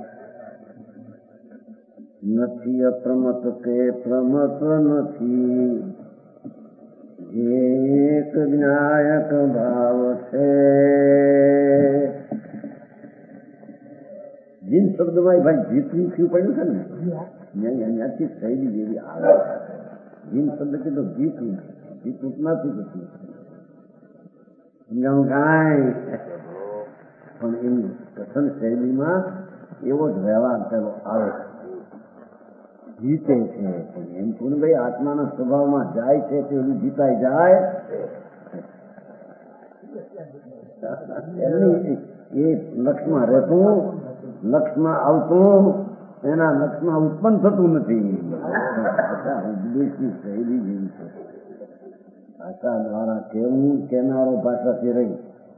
નથી અપ્રમત કે પ્રમત નથી એક જ્ઞાયક ભાવ છે જીન શબ્દમાં ભાઈ જીતવું થયું પડ્યું છે ને અહીંયાથી શૈલી જેવી આવે જીન શબ્દ કીધો જીતવું જીતવું નથી થતું સમજાણું કાંઈ પણ એની કથન શૈલીમાં એવો જ વ્યવહાર પેલો આવે જીતે છે પણ એમ કહું ભાઈ આત્માના સ્વભાવમાં જાય છે તે એનું જીતાઈ જાય એ લક્ષમાં રહેતું લક્ષમાં આવતું એના લક્ષમાં ઉત્પન્ન થતું નથી ઉપદેશની શૈલી જેવી છે ભાષા દ્વારા કેવું કેનારો ભાષાથી રહી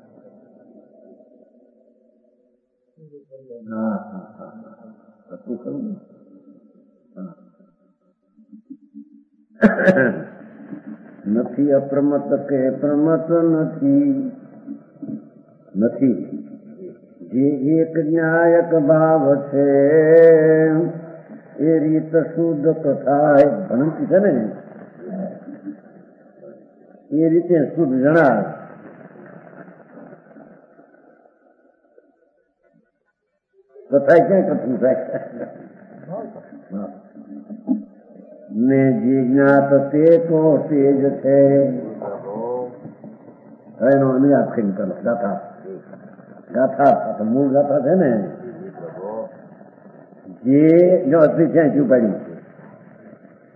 હા હા હા હતું ખરું નથી અપ્રમત કે પ્રમત નથી જે એક ન્યાયક ભાવ છે એ રીત શુદ્ધ કથા ભણતી છે ને એ રીતે શુદ્ધ જણાય કથા ક્યાં કથું થાય ને જે જ્ઞાત તે તો તે જ છે એનો અનુવાદ કરી કરો ગાથા ગાથા મૂળ ગાથા છે ને જે જો અસ્તિ ક્યાં શું પાડ્યું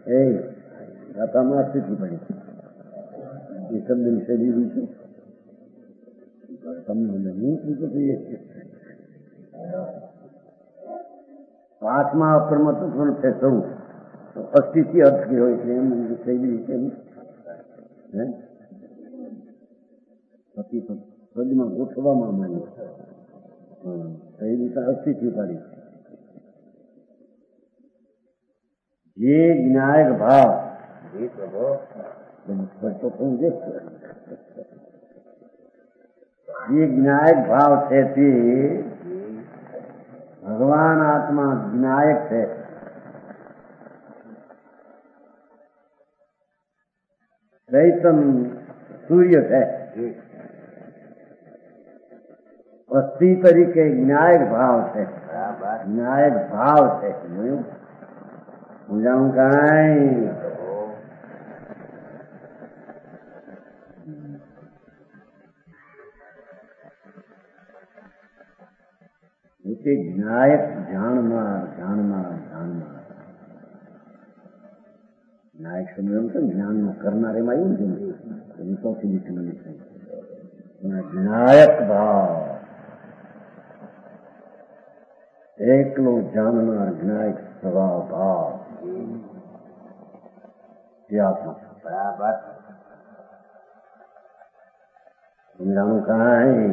એ ગાથામાં સ્થિતિ પડી એ શબ્દની શરીર છે તમને હું પૂછું જોઈએ આત્મા અપ્રમત્ત પણ છે સૌ અસ્થિતિ અટકી હોય છે એમ શૈલી છે પછી પદમાં ગોઠવામાં માંગે શૈલી અસ્થિતિ પાડી જે જ્ઞાયક ભાવ જે જ્ઞાયક ભાવ છે તે ભગવાન આત્મા જ્ઞાયક છે ચૈતન સૂર્ય છે અસ્થિ તરીકે જ્ઞાયક ભાવ છે જ્ઞાયક ભાવ છે સમજાવું કાંઈ જ્ઞાયક જાણનાર જ્ઞાયક શબ્દ એમ છે જ્ઞાન નો કરનાર એમાં એવું છે એની સૌથી મીઠી જ્ઞાયક ભાવ એકલો જાણનાર જ્ઞાયક સ્વભાવ ભાવ એ આત્મા બરાબર સમજાણું કાંઈ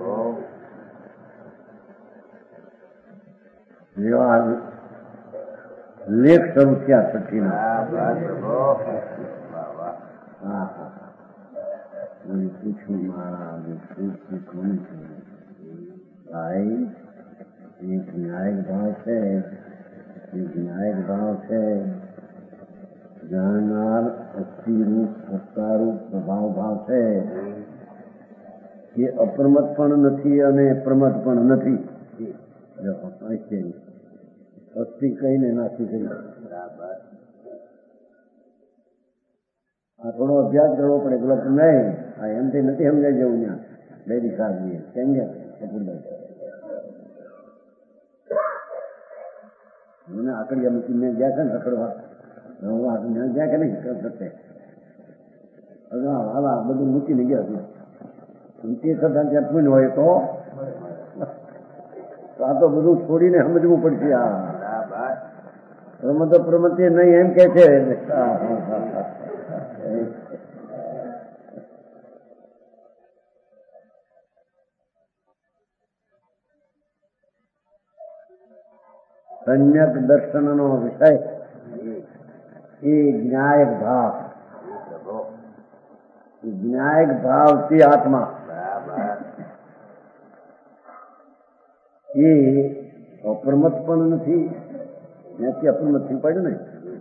લેખ શરૂ થયા છઠ્ઠીના પૂછું કોણ છે ભાઈ એ જ્ઞાયક ભાવ છે એ જ્ઞાયક ભાવ છે જાણનાર અસ્થિરૂપ સત્તારૂપ સ્વભાવ ભાવ છે એ અપ્રમત પણ નથી અને પ્રમત પણ નથી અસ્થિ કહીને નાખી કરી આ થોડો અભ્યાસ કરવો પડે પેલા તો નહીં આ એમથી નથી સમજાઈ જવું ત્યાં ડેરી સાહેબ કેમ ગયા મને આકડી મૂકીને ગયા છે ને રખડવા હું ગયા કે નહીં કરશે હાલા બધું મૂકીને ગયા હતું તે છતાં ત્યાં પૂન હોય તો આ તો બધું છોડીને સમજવું પડશે આ પ્રમત પ્રમતે નહીં એમ કે છે સમ્યક દર્શનનો વિષય એ જ્ઞાયક ભાવ જ્ઞાયક ભાવથી આત્મા એ અપ્રમત પણ નથી ત્યાંથી અપ્રમત થી પડ્યું ને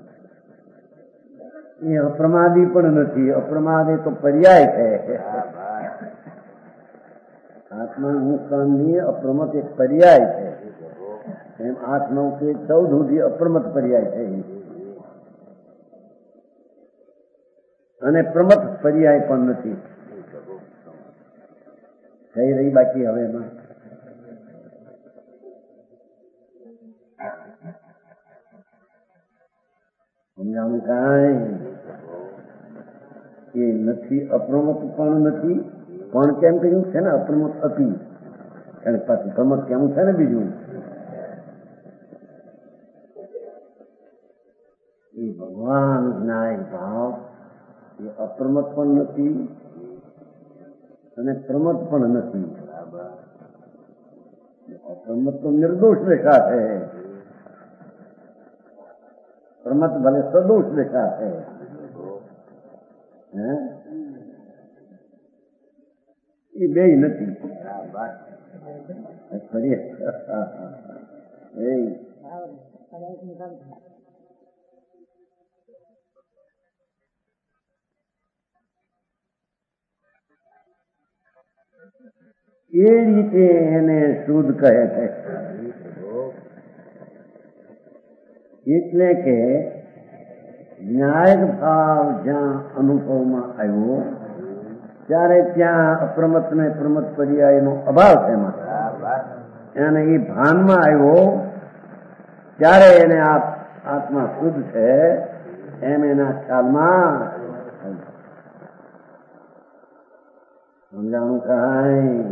એ અપ્રમાદી પણ નથી અપ્રમાદ એ તો પર્યાય છે આત્મા મુક્તાની અપ્રમત એક પર્યાય છે એમ 8, 9 કે 14 સુધી અપ્રમત પર્યાય છે અને પ્રમત પર્યાય પણ નથી થઈ રહી બાકી હવે એમાં સમજાણું કાંઈ એ નથી અપ્રમત પણ નથી પણ કેમ કહ્યું છે ને અપ્રમત અતિ અને પાછું પ્રમત કેમ છે ને બીજું એ ભગવાન જ્ઞાયક ભાવ એ અપ્રમત પણ નથી અને પ્રમત પણ નથી અપ્રમત તો નિર્દોષ રેખા છે પ્રમત ભલે સદોષ રેખા છે એ બે નથી એ રીતે એને શુદ્ધ કહે છે એટલે કે ન્યાયક ભાવ જ્યાં અનુભવમાં આવ્યો ત્યારે ત્યાં અપ્રમત ને પ્રમત પર્યાયનો અભાવ છે એમાં અને એ ભાનમાં આવ્યો ત્યારે એને આત્મા શુદ્ધ છે એમ એના ખ્યાલમાં સમજાણું કાંઈ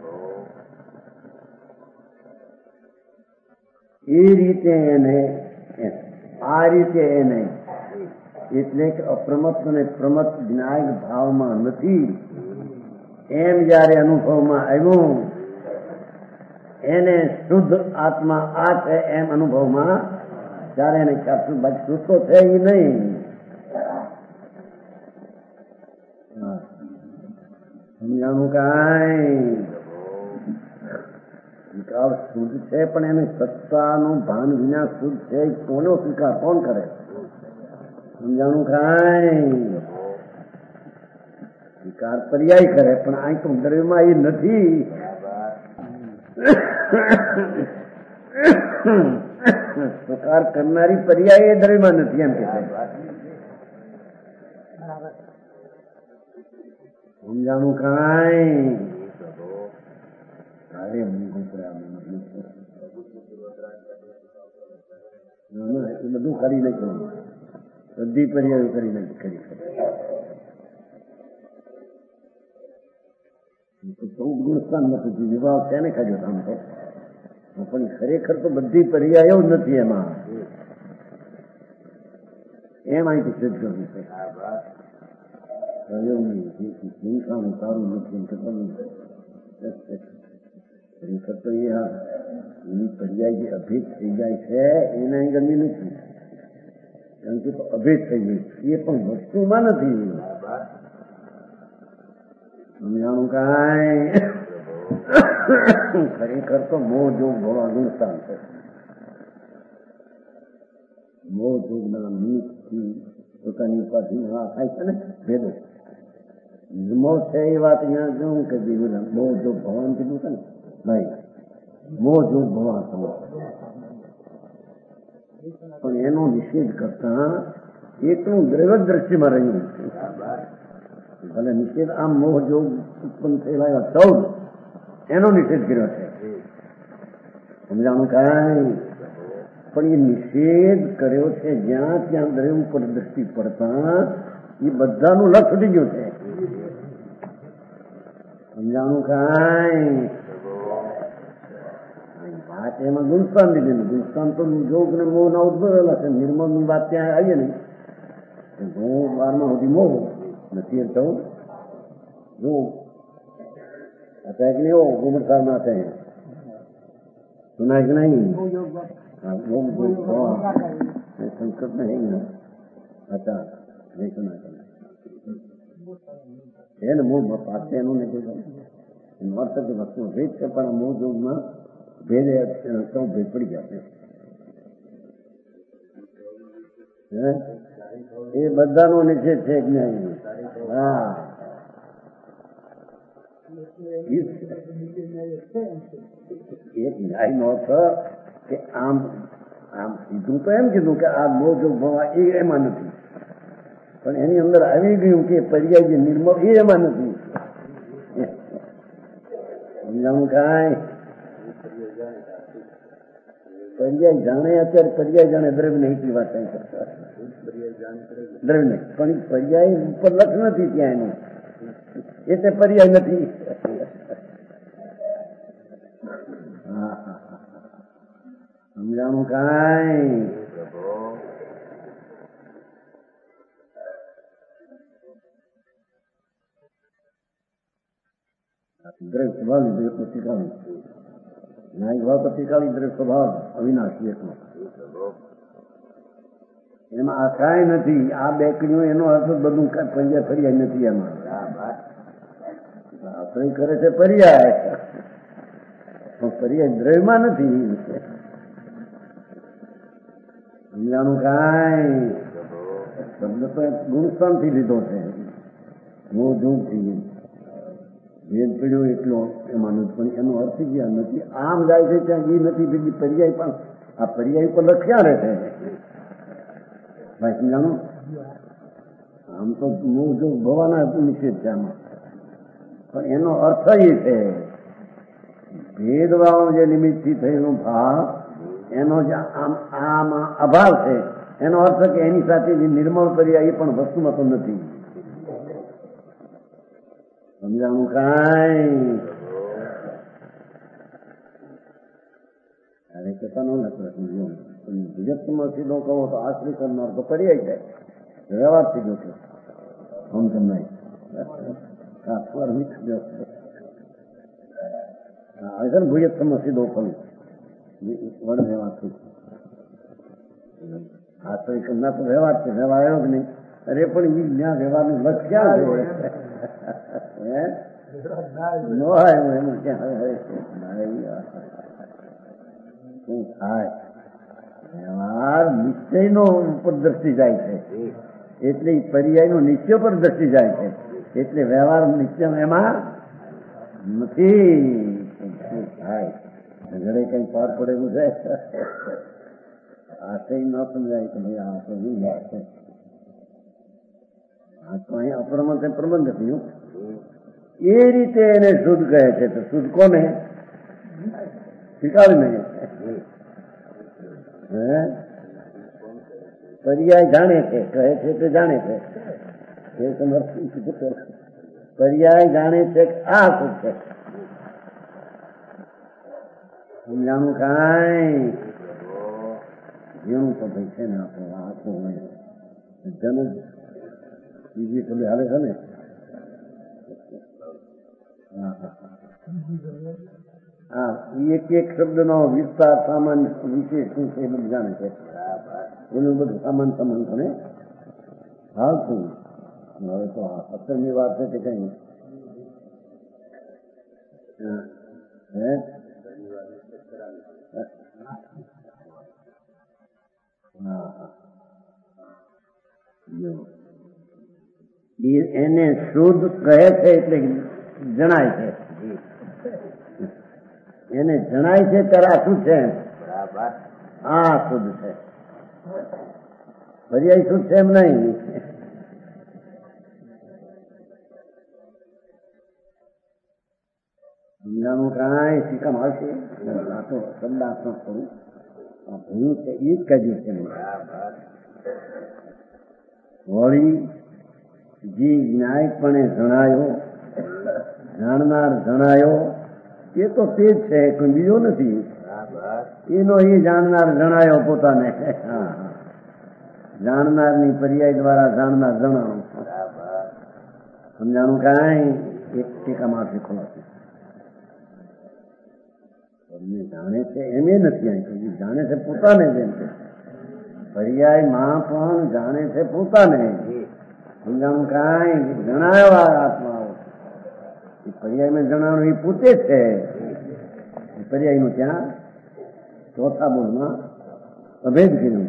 એ રીતે એને આ રીતે એને એટલે કે અપ્રમત્ત અને પ્રમત્ત જ્ઞાયક ભાવમાં નથી એમ જયારે અનુભવમાં આવ્યું એને શુદ્ધ આત્મા આ છે એમ અનુભવમાં ત્યારે એને ખ્યાલ બાકી શુદ્ધ તો છે એ નહીં. સમજાણું કાંઈ વિકાસ શુદ્ધ છે પણ એને સત્તાનું ભાન વિના શુદ્ધ છે કોનો સ્વીકાર કોણ કરે? સમજાણું કાંઈ વિકાર પર્યાય કરે પણ અહીં તો દ્રવ્યમાં એ નથી. સ્વીકાર કરનારી પર્યાય એ દ્રવ્યમાં નથી એમ કે સમજાણું કાંઈ એ બધું કરી નાખ્યું બધી પર્યાયો કરી નાખી કરી ગુણસ્થાન નથી વિભાવ છે ને ખાજો આમ તો પણ ખરેખર તો બધી પર્યાયો જ નથી એમાં એમ અહીંથી સિદ્ધ કરવું છે. હિંસાનું સારું નથી ખરેખર તો એ પર્યાય જે અભેદ થઈ જાય છે એને અહીં ગમી નથી કારણ કે અભેદ થઈ ગઈ એ પણ વસ્તુમાં નથી. સમજાણું કાંઈ ખરેખર તો મોહ જોગ ભવા ગુણસ્થાન છે. મોહ જોગના નિમિત્તથી પોતાની ઉપાધિ થાય છે ને ભેદો મોહ છે એ વાત અહીંયા જોઉં કે મોહ જોગ ભવાનું કીધું છે ને ભાઈ મોહ જોગ ભવા પણ એનો નિષેધ કરતા એટલું દ્રવ્ય દ્રષ્ટિમાં રહ્યું ભલે નિષેધ આમ મોહ જોગ ઉત્પન્ન થયેલા 14 એનો નિષેધ કર્યો છે. સમજાણું કાંઈ પણ એ નિષેધ કર્યો છે જ્યાં ત્યાં દ્રવ્ય ઉપર દ્રષ્ટિ પડતા એ બધાનું લક્ષ છૂટી ગયું છે. સમજાણું કાંઈ વાત એમાં ગુણસ્થાન લીધેલું ગુણસ્થાન તો જોગ ને મોહ ના ઉદ્ભવેલા છે. નિર્મળ ની વાત ત્યાં આવીએ ને હું 12મા સુધી મોહ નથી તો જોગ आता कि वो उम्र साल में आते हैं सुना है कि नहीं? संस्कृत में है ना अच्छा नहीं सुना है ना मूल पाते हैं उन्होंने वर्ष के वस्तु भेद के पर मूल युग में भेद तो भेद पड़ जाते हैं ये बधानो निषेध છે જ નહીં. હા એક ન્યાય નો હતો કે આમ આમ સીધું તો એમ કીધું કે આ મોહ જોગ ભવા એ એમાં નથી પણ એની અંદર આવી ગયું કે પર્યાય જે નિર્મળ એ એમાં નથી. સમજાણું કાંઈ પર્યાય જાણે અત્યારે પર્યાય જાણે દ્રવ્ય નહીં એટલી વાત કઈ કરતા દ્રવ્ય નહીં પણ પર્યાય ઉપર લક્ષ નથી ત્યાં એનું એટલે પર્યાય નથી. સમજાણું કાંઈ દ્રવ્ય સ્વભાવ દ્રવ્ય શીખાવી ન્યાય ભાવ તો શીખાવી દ્રવ્ય સ્વભાવ અવિનાશી એકનો એમાં આ કાંઈ નથી. આ બે કીધું એનો અર્થ બધું પર્યાય ફર્યાય નથી એમાં આપણે કરે છે પર્યાય પણ પર્યાય દ્રવ્યમાં નથી. સમજાણું કાંઈ શબ્દ તો ગુણસ્થાનથી લીધો છે મોહ જોગથી ભેદ પડ્યો એટલો એમાં નથી પણ એનો અર્થ જ્યાં નથી આમ જાય છે ત્યાં એ નથી ભેગી પર્યાય પણ આ પર્યાય ઉપર લખ્યા રહે છે ભાઈ. સમજાણું આમ તો મોહ જોગ ભવાના નિષેધ છે આમાં પણ એનો અર્થ એ છે ભેદભાવ જે નિમિત્તથી થયેલો ભાવ એનો જે આમાં અભાવ છે એનો અર્થ કે એની સાથે જે નિર્મળ પર્યાય એ પણ વસ્તુમાં તો નથી. સમજાણું કાંઈ? અરે કહેતા નો લખો વિગતમાં સીધો કહો તો આશ્રય કરનાર તો પર્યાય જાય, વ્યવહાર સીધો છે. આમ તમને ભૂયત્તમાં સીધો કહું વડ વ્યવહાર થઈ આશ્રય કરનાર તો વ્યવહાર છે, વ્યવહાર આવ્યો કે નહીં? અરે પણ એ જ્યાં વ્યવહારનું લક્ષ ક્યાં છે? નો આવ્યું એનું ક્યાં શું થાય? વ્યવહાર નિશ્ચયનો ઉપર દ્રષ્ટિ જાય છે, એટલે પર્યાયનો નિશ્ચય પર દ્રષ્ટિ જાય છે, એટલે વ્યવહાર નિશ્ચય એમાં નથી. શું થાય? ઘરે કઈ પાર પડેલું છે. આશય ન સમજાય કે ભાઈ આ તો વ્યવહાર છે. આ તો અહીં અપ્રમત પ્રબંધ થયું એ રીતે એને શુદ્ધ કહે છે. તો શુદ્ધ કોને સ્વીકારી નહીં? પર્યાય જાણે છે, કહે છે તે જાણે છે. પર્યાય જાણે છે કે આ શુદ્ધ છે. સમજાણું કાંઈ? જેવું તો ભાઈ છે ને આપણું આખું જન બીજી થોડી હાલે છે ને. હા, એક એક શબ્દનો વિસ્તાર સામાન્ય વિશેષ શું છે એ બધું જાણે છે. એનું બધું સામાન સમાન પણ હાલતું. હવે તો આ સત્સંગની વાત છે કે કઈ એને શુદ્ધ કહે છે એટલે જણાય છે. એને જણાય છે ત્યારે આ શું છે? આ શુદ્ધ છે. પર્યાય શુદ્ધ છે એમ નહીં. સમજાણું કાંઈ? શીખમ આવશે. આ તો શબ્દાત્મક કરું ભૂલું છે એ જ કહ્યું છે. વળી જે ન્યાયપણે જણાયો, જાણનાર જણાયો એ તો તે જ છે, કોઈ બીજો નથી. એનો એ જાણનાર જણાયો પોતાને. જાણનારની પર્યાય દ્વારા જાણનાર જણાવો. સમજાણું કાંઈ? એક ટીકામાં ખોલાશે. જાણે છે એમ એ નથી. જાણે છે પોતાને જ એમ છે. પર્યાયમાં પણ જાણે છે પોતાને. સમજાણું કાંઈ? જણાયો આત્માઓ એ પર્યાયમાં જણાવવાનું એ પોતે જ છે. પર્યાયનું ત્યાં ચોથા બોલમાં અભેદ કર્યું.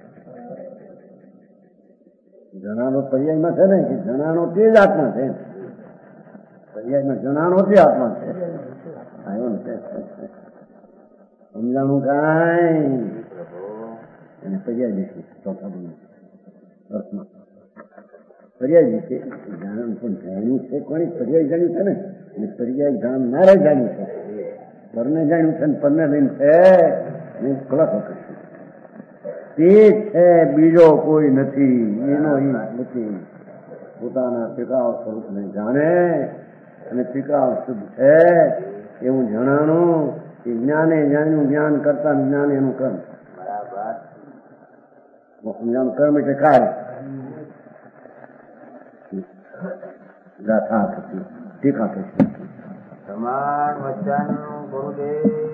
જણાનો પર્યાયમાં છે ને કે જણાનો તે જ આત્મા છે. પર્યાયમાં જણાનો તે આત્મા છે. આવ્યો ને સમજાણું કાંઈ? અને પર્યાય વિશે ચોથા બોલમાં અર્થમાં પર્યાય વિશે જાણવાનું પણ જાણ્યું છે. કોની પર્યાય જાણ્યું છે ને? અને પર્યાય જાણનારે જાણ્યું છે. પરને જાણ્યું છે ને પરને લઈને છે ખુલાસો કરશું. તે છે, બીજો કોઈ નથી. એનો નથી. પોતાના ત્રિકાળ સ્વરૂપને જાણે અને ત્રિકાળ શુદ્ધ છે એવું જણાનું. એ જ્ઞાને જાણ્યું. જ્ઞાન કરતા જ્ઞાન એનું કર્મ. બરાબર. કર્મ એટલે કાર્ય. ગાથા થતી ટીકા થતી. સમાન વચન ગુરુદેવ